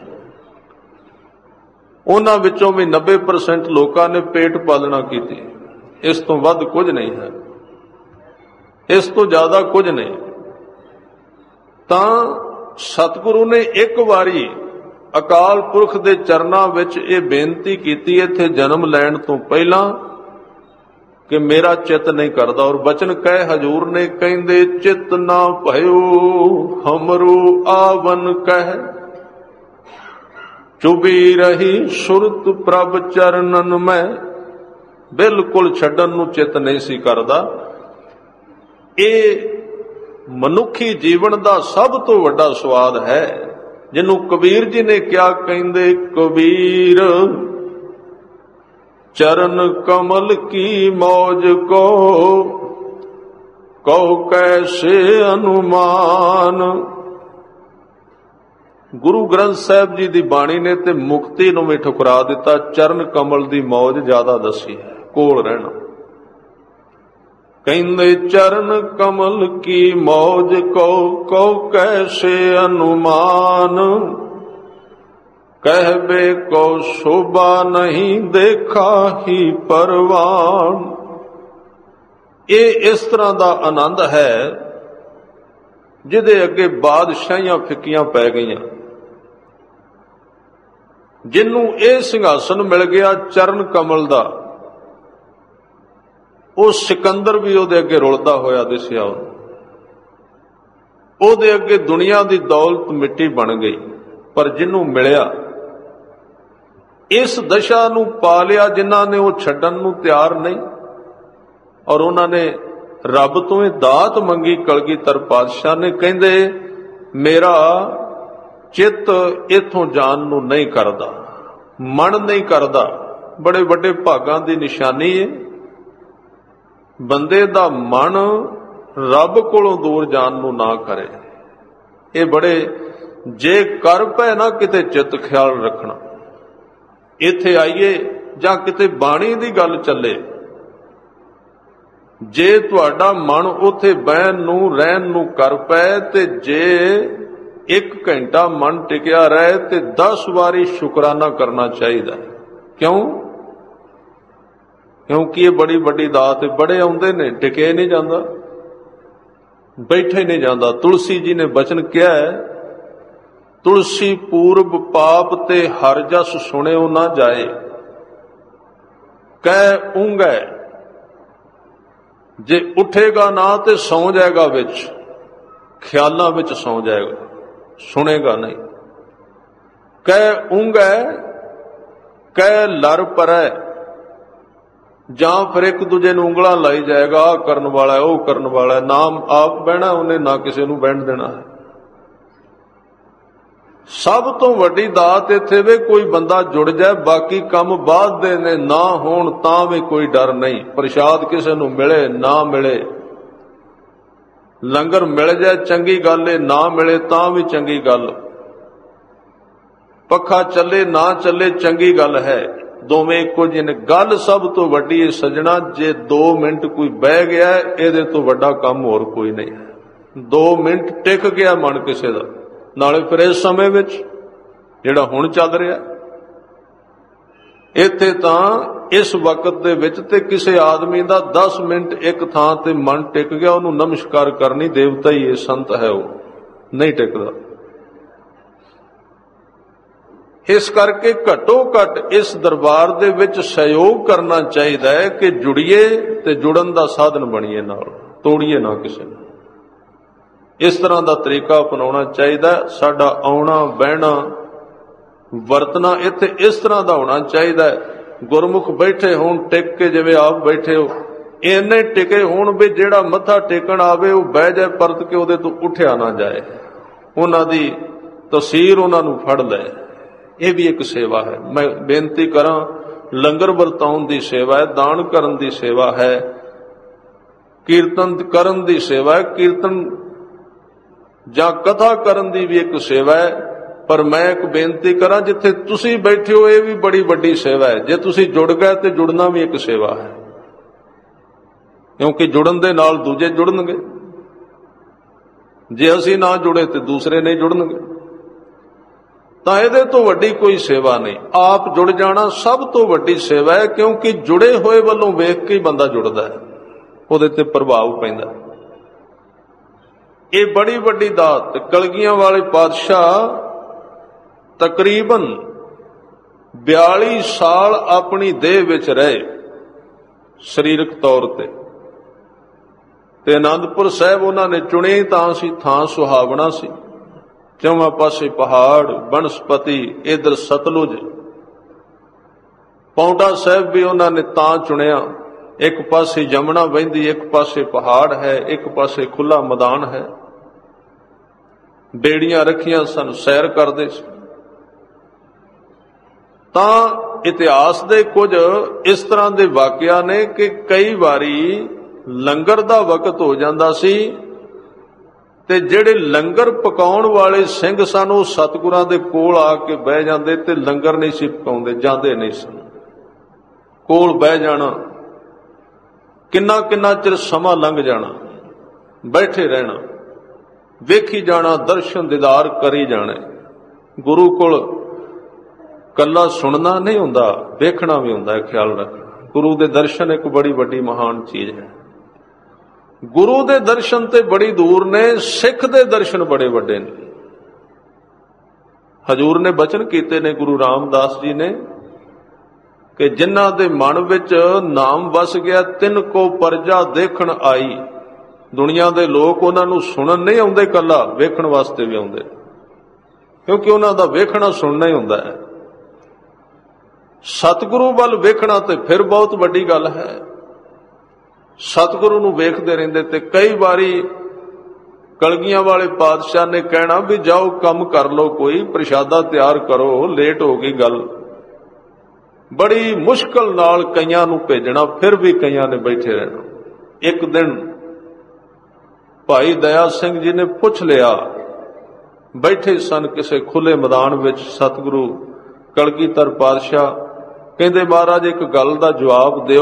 उन्हां विचों भी 90% लोकां ने पेट पालना की, इस तो वध कुछ नहीं है, इस तो ज्यादा कुछ नहीं। तां सतगुरु ने एक वारी अकाल पुरख दे चरनां विच ये बेनती कीती इत्थे जन्म लैण तो पहला कि मेरा चित नहीं करदा। और बचन कहे हजूर ने, कहंदे चित ना भयो हमरो आवन कह, चुभी रही सुरत प्रभ चरणन में। बिल्कुल छड्डन नूं चित नहीं सी करदा। ये मनुखी जीवन दा सब तो वड्डा स्वाद है, जिन्हों कबीर जी ने क्या कहंदे, कबीर चरण कमल की मौज को कहो कैसे अनुमान। गुरु ग्रंथ साहिब जी की बाणी ने ते मुक्ति नूं भी ठुकरा दिता, चरण कमल की मौज ज्यादा दसी है, कोल रहना। कहंदे चरण कमल की मौज को कैसे अनुमान, कहबे को शोभा नहीं देखा ही परवान। ये इस तरह का आनंद है जिहदे अगे बादशाहियां फिक्कियां पै गईयां। जिन्नू ये सिंघासन मिल गया चरण कमल का, ਉਹ सिकंदर भी ਉਹਦੇ ਅੱਗੇ ਰੁਲਦਾ ਹੋਇਆ ਦਿਸਿਆ। ਉਹਦੇ ਅੱਗੇ ਦੁਨੀਆ ਦੀ ਦੌਲਤ ਮਿੱਟੀ ਬਣ ਗਈ। ਪਰ ਜਿਹਨੂੰ ਮਿਲਿਆ, ਇਸ ਦਸ਼ਾ ਨੂੰ ਪਾ ਲਿਆ ਜਿਨ੍ਹਾਂ ਨੇ, ਉਹ ਛੱਡਣ ਨੂੰ ਤਿਆਰ ਨਹੀਂ। ਔਰ ਉਹਨਾਂ ਨੇ ਰੱਬ ਤੋਂ ਇਹ ਦਾਤ ਮੰਗੀ। ਕਲਗੀਧਰ ਪਾਤਸ਼ਾਹ ਨੇ ਕਹਿੰਦੇ, ਮੇਰਾ ਚਿੱਤ ਇਥੋਂ ਜਾਣ ਨੂੰ ਨਹੀਂ ਕਰਦਾ, ਮਨ ਨਹੀਂ ਕਰਦਾ। ਬੜੇ ਵੱਡੇ ਭਾਗਾਂ ਦੀ ਨਿਸ਼ਾਨੀ ਹੈ ਬੰਦੇ ਦਾ ਮਨ ਰੱਬ ਕੋਲੋਂ ਦੂਰ ਜਾਣ ਨੂੰ ਨਾ ਕਰੇ। ਇਹ ਬੜੇ, ਜੇ ਕਰ ਪਏ ਨਾ ਕਿਤੇ ਚਿੱਤ ਖਿਆਲ ਰੱਖਣਾ। ਇੱਥੇ ਆਈਏ ਜਾਂ ਕਿਤੇ ਬਾਣੀ ਦੀ ਗੱਲ ਚੱਲੇ, ਜੇ ਤੁਹਾਡਾ ਮਨ ਉੱਥੇ ਬਹਿਣ ਨੂੰ ਰਹਿਣ ਨੂੰ ਕਰ ਪਏ, ਤੇ ਜੇ 1 ਘੰਟਾ ਮਨ ਟਿਕਿਆ ਰਹੇ ਤੇ 10 ਵਾਰੀ ਸ਼ੁਕਰਾਨਾ ਕਰਨਾ ਚਾਹੀਦਾ। ਕਿਉਂ? क्योंकि ये बड़ी बड़ी दात है। बड़े आउंदे ने, टिके नहीं जाता, बैठे नहीं जाता। तुलसी जी ने बचन किया है, तुलसी पूर्व पाप ते हर जस सुने ना जाए, कह ऊंगे जे उठेगा ना ते सौ जाएगा, विच ख्यालां विच सौ जाएगा, सुनेगा नहीं। कह ऊंगे कह लर परै, ਜਾਂ ਫਿਰ ਇੱਕ ਦੂਜੇ ਨੂੰ ਉਂਗਲਾਂ ਲਾਈ ਜਾਏਗਾ, ਆਹ ਕਰਨ ਵਾਲਾ ਉਹ ਕਰਨ ਵਾਲਾ। ਨਾਮ ਆਪ ਬਹਿਣਾ ਉਹਨੇ, ਨਾ ਕਿਸੇ ਨੂੰ ਬਹਿਣ ਦੇਣਾ ਹੈ। ਸਭ ਤੋਂ ਵੱਡੀ ਦਾਤ ਇੱਥੇ ਵੇ ਕੋਈ ਬੰਦਾ ਜੁੜ ਜਾਏ, ਬਾਕੀ ਕੰਮ ਬਾਅਦ ਦੇ ਨੇ, ਨਾ ਹੋਣ ਤਾਂ ਵੀ ਕੋਈ ਡਰ ਨਹੀਂ। ਪ੍ਰਸ਼ਾਦ ਕਿਸੇ ਨੂੰ ਮਿਲੇ ਨਾ ਮਿਲੇ, ਲੰਗਰ ਮਿਲ ਜਾਏ ਚੰਗੀ ਗੱਲ ਏ, ਨਾ ਮਿਲੇ ਤਾਂ ਵੀ ਚੰਗੀ ਗੱਲ। ਪੱਖਾ ਚੱਲੇ ਨਾ ਚੱਲੇ ਚੰਗੀ ਗੱਲ ਹੈ, ਦੋਵੇਂ ਇੱਕੋ ਜਿਹੇ ਨੇ। ਗੱਲ ਸਭ ਤੋਂ ਵੱਡੀ ਹੈ ਸੱਜਣਾ, ਜੇ 2 ਮਿੰਟ ਕੋਈ ਬਹਿ ਗਿਆ ਇਹਦੇ ਤੋਂ ਵੱਡਾ ਕੰਮ ਹੋਰ ਕੋਈ ਨਹੀਂ ਹੈ। 2 ਮਿੰਟ ਟਿਕ ਗਿਆ ਮਨ ਕਿਸੇ ਦਾ, ਨਾਲੇ ਫਿਰ ਇਸ ਸਮੇਂ ਵਿੱਚ ਜਿਹੜਾ ਹੁਣ ਚੱਲ ਰਿਹਾ ਇੱਥੇ, ਤਾਂ ਇਸ ਵਕਤ ਦੇ ਵਿੱਚ ਤੇ ਕਿਸੇ ਆਦਮੀ ਦਾ 10 ਮਿੰਟ ਇੱਕ ਥਾਂ ਤੇ ਮਨ ਟਿਕ ਗਿਆ, ਉਹਨੂੰ ਨਮਸਕਾਰ ਕਰਨੀ, ਦੇਵਤਾ ਹੀ ਇਹ ਸੰਤ ਹੈ, ਉਹ ਨਹੀਂ ਟਿਕਦਾ। इस करके घट्टो घट इस दरबार दे विच सहयोग करना चाहिए है कि जुड़िए ते जुड़न दा साधन बणीए, नाल तोड़िए ना किसी नूं। इस तरह का तरीका अपनाना चाहिए। साडा आउणा बहना वरतना इत्थे इस तरह का होना चाहिए। गुरमुख बैठे होण टिक के, जिवें आप बैठे हो इन्ने टिके होण भी जिहड़ा मत्था टेकण आवे वो बह जाए, परत के उहदे तो उठिया ना जाए, उन्हां दी तसीर उन्हां नूं फड़ ले। यह भी एक सेवा है। मैं बेनती करां, लंगर वरताउण दी सेवा है, दान करन दी सेवा है, कीर्तन करन दी सेवा है, कीर्तन जां कथा करन दी भी एक सेवा है। पर मैं एक बेनती करां, जिथे तुसी बैठे हो यह भी बड़ी वड्डी सेवा है। जे तुसी जुड़ गए तो जुड़ना भी एक सेवा है, क्योंकि जुड़न दे नाल दूजे जुड़नगे, जे असी ना जुड़े तो दूसरे नहीं जुड़नगे। तां इहदे तो वड्डी कोई सेवा नहीं। आप जुड़ जाना सब तो वड्डी सेवा है, क्योंकि जुड़े होए वल्लों वेख के ही बंदा जुड़दा है, उहदे ते प्रभाव पैंदा। ये बड़ी वड्डी दात। कलगियां वाले पातशाह तकरीबन 42 साल अपनी देह विच रहे शरीरक तौर ते आनंदपुर साहब उन्होंने चुने तां सी, थां सुहावना सी, चौवां पासे पहाड़ बनस्पति, इधर सतलुज। पौंटा साहब भी उन्होंने तां चुनिया, एक पासे यमुना बहंदी, एक पासे पहाड़ है, एक पासे खुला मैदान है। बेड़ियां रखियां सन, सैर करते सन। तां इतिहास दे कुछ इस तरह के वाकिया ने कि कई बारी लंगर दा वक्त हो जाता सी ते जिहड़े लंगर पकाउण वाले सिंह सन वो सतगुरां दे कोल आके बह जांदे ते लंगर नहीं सी पकाउंदे, जांदे नहीं सन, कोल बह जाना, किन्ना किन्ना चिर समा लंघ जाना, बैठे रहना, वेखी जाना, दर्शन दीदार करी जाने। गुरु कोल कला सुनना नहीं हुंदा, वेखना भी हुंदा है। ख्याल रखना, गुरु दे दर्शन एक बड़ी वड्डी महान चीज है। गुरु दे दर्शन ते बड़ी दूर ने, सिख दे दर्शन बड़े वड्डे ने। हजूर ने बचन कीते ने गुरु रामदास जी ने कि जिन्हां दे मन विच नाम वस गया, तिन को परजा देखण आई। दुनिया दे लोग उन्हां नूं सुनन नहीं आउंदे, कला वेखण वास्ते भी आउंदे, क्योंकि उन्हां दा वेखना सुनना ही हुंदा है। सतगुरु वल वेखना ते फिर बहुत वड्डी गल है। सतगुरु नूं वेखदे रहिंदे ते कई बारी कलगियां वाले पातशाह ने कहना भी जाओ कम कर लो, कोई प्रशादा तैयार करो, लेट हो गई गल। बड़ी मुश्किल नाल कईयां नूं भेजना, फिर भी कईयां ने बैठे रहना। एक दिन भाई दया सिंह जी ने पुछ लिया, बैठे सन किसी खुले मैदान विच, सतगुरु कलगीधर पातशाह कहंदे महाराज एक गल दा जवाब दिओ,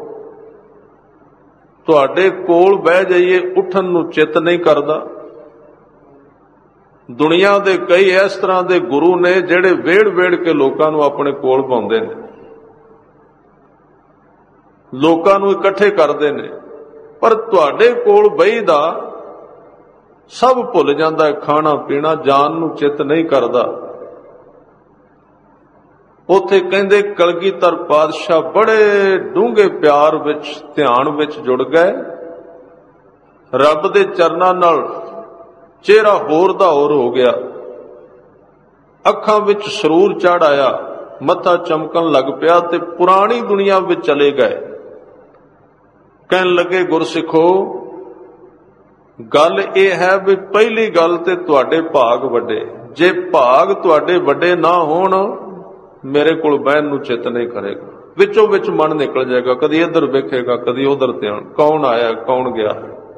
तुहाडे कोल बह जाइए उठन नूं चित नहीं करदा। दुनिया दे कई इस तरह के गुरु ने जिहड़े वेड़ वेड़ के लोकां नूं अपने कोल पाउंदे ने, लोकां नूं इकट्ठे करदे ने, पर तुहाडे कोल बहीदा सब भुल जांदा है, खाना पीना, जान नूं चित नहीं करदा। उथे कहंदे कलगीधर पातशाह बड़े डूंगे प्यार विच, ध्यान विच जुड़ गए। रब दे चरनां नाल चेहरा होर दा होर हो गया, अखां विच सरूर चढ़ आया, मत्था चमकन लग पिया ते पुरानी दुनिया विच चले गए। कहन लगे गुरसिखो, गल यह है भी पहली गल ते तुहाडे भाग वड्डे, जे भाग तुहाडे वड्डे ना होण मेरे कोल बहन नूं चित नहीं करेगा। विचों विच मन निकल जाएगा, कदी इधर वेखेगा, कदी उधर ध्यान, कौन आया कौन गया।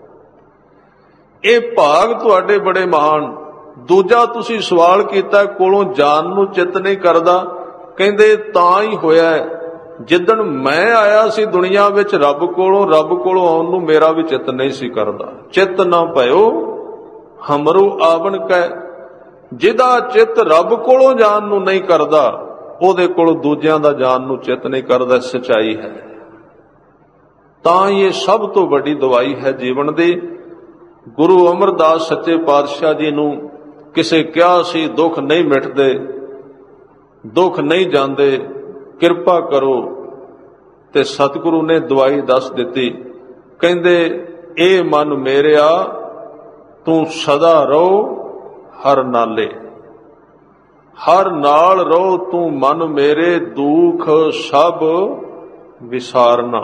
ये भाग तुहाडे बड़े महान। दूजा तुसी सवाल कीता कोलों जान नूं चित नहीं करदा, कहंदे तां ही होया जिदन मैं आया सी दुनिया विच रब कोलों आउण नूं मेरा भी चित नहीं सी करदा। चित ना पयो हमरो आवन कै, जिदा चित रब कोलों जान नूं नहीं करदा ਉਹਦੇ ਕੋਲ ਦੂਜਿਆਂ ਦਾ ਜਾਣ ਨੂੰ ਚਿੱਤ नहीं करदा। सच्चाई है। ਤਾਂ ਇਹ ਸਭ ਤੋਂ ਵੱਡੀ ਦਵਾਈ ਹੈ ਜੀਵਨ ਦੀ। ਗੁਰੂ ਅਮਰਦਾਸ ਸੱਚੇ ਪਾਤਸ਼ਾਹ ਜੀ ਨੂੰ ਕਿਸੇ ਕਿਹਾ ਸੀ ਦੁੱਖ ਨਹੀਂ ਮਿਟਦੇ, ਦੁੱਖ ਨਹੀਂ ਜਾਂਦੇ, ਕਿਰਪਾ ਕਰੋ। ਤੇ ਸਤਿਗੁਰੂ ਨੇ ਦਵਾਈ ਦੱਸ ਦਿੱਤੀ। ਕਹਿੰਦੇ ਇਹ ਮਨ ਮੇਰਿਆ ਤੂੰ ਸਦਾ ਰਹੋ ਹਰ ਨਾਲੇ, ਹਰ ਨਾਲ ਰਹੋ ਤੂੰ ਮਨ ਮੇਰੇ, ਦੁੱਖ ਸਭ ਵਿਸਾਰਨਾ।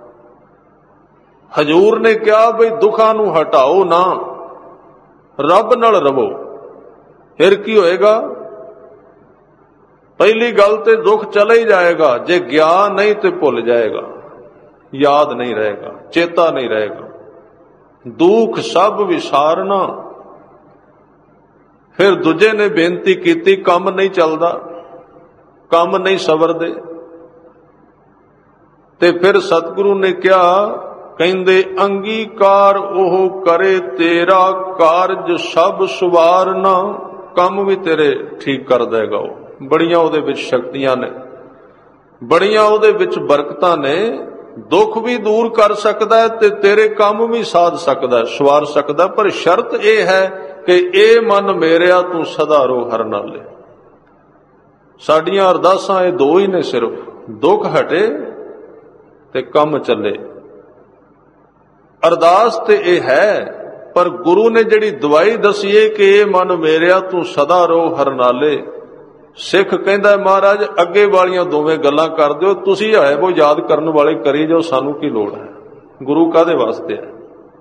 ਹਜੂਰ ਨੇ ਕਿਹਾ ਬਈ ਦੁੱਖਾਂ ਨੂੰ ਹਟਾਓ ਨਾ, ਰੱਬ ਨਾਲ ਰਵੋ, ਫਿਰ ਕੀ ਹੋਏਗਾ? ਪਹਿਲੀ ਗੱਲ ਤੇ ਦੁੱਖ ਚਲਾ ਹੀ ਜਾਏਗਾ, ਜੇ ਗਿਆਨ ਨਹੀਂ ਤੇ ਭੁੱਲ ਜਾਏਗਾ, ਯਾਦ ਨਹੀਂ ਰਹੇਗਾ, ਚੇਤਾ ਨਹੀਂ ਰਹੇਗਾ। ਦੁੱਖ ਸਭ ਵਿਸਾਰਨਾ। ਫਿਰ ਦੂਜੇ ਨੇ ਬੇਨਤੀ ਕੀਤੀ, ਕੰਮ ਨਹੀਂ ਚੱਲਦਾ, ਕੰਮ ਨਹੀਂ ਸਵਰਦੇ। ਤੇ ਫਿਰ ਸਤਿਗੁਰੂ ਨੇ ਕਿਹਾ, ਕਹਿੰਦੇ ਅੰਗੀਕਾਰ ਉਹ ਕਰੇ ਤੇਰਾ, ਕਾਰਜ ਸਭ ਸਵਾਰਨਾ। ਕੰਮ ਵੀ ਤੇਰੇ ਠੀਕ ਕਰ ਦੇਗਾ ਉਹ। ਬੜੀਆਂ ਉਹਦੇ ਵਿੱਚ ਸ਼ਕਤੀਆਂ ਨੇ, ਬੜੀਆਂ ਉਹਦੇ ਵਿੱਚ ਬਰਕਤਾਂ ਨੇ। ਦੁੱਖ ਵੀ ਦੂਰ ਕਰ ਸਕਦਾ ਹੈ ਤੇ ਤੇਰੇ ਕੰਮ ਵੀ ਸਾਧ ਸਕਦਾ, ਸਵਾਰ ਸਕਦਾ। ਪਰ ਸ਼ਰਤ ਇਹ ਹੈ ਕਿ ਇਹ ਮਨ ਮੇਰਿਆ ਤੂੰ ਸਦਾ ਰੋ ਹਰ ਨਾਲੇ। ਸਾਡੀਆਂ ਅਰਦਾਸਾਂ ਇਹ ਦੋ ਹੀ ਨੇ ਸਿਰਫ, ਦੁੱਖ ਹਟੇ ਤੇ ਕੰਮ ਚੱਲੇ। ਅਰਦਾਸ ਤੇ ਇਹ ਹੈ, ਪਰ ਗੁਰੂ ਨੇ ਜਿਹੜੀ ਦਵਾਈ ਦਸੀਏ ਕਿ ਇਹ ਮਨ ਮੇਰਿਆ ਤੂੰ ਸਦਾ ਰੋ ਹਰ ਨਾਲੇ। ਸਿੱਖ ਕਹਿੰਦਾ ਮਹਾਰਾਜ ਅੱਗੇ ਵਾਲੀਆਂ ਦੋਵੇਂ ਗੱਲਾਂ ਕਰ ਦਿਓ, ਤੁਸੀਂ ਹੈ ਉਹ ਯਾਦ ਕਰਨ ਵਾਲੇ ਕਰੀ ਜਾਓ, ਸਾਨੂੰ ਕੀ ਲੋੜ ਹੈ? ਗੁਰੂ ਕਾਹਦੇ ਵਾਸਤੇ ਹੈ?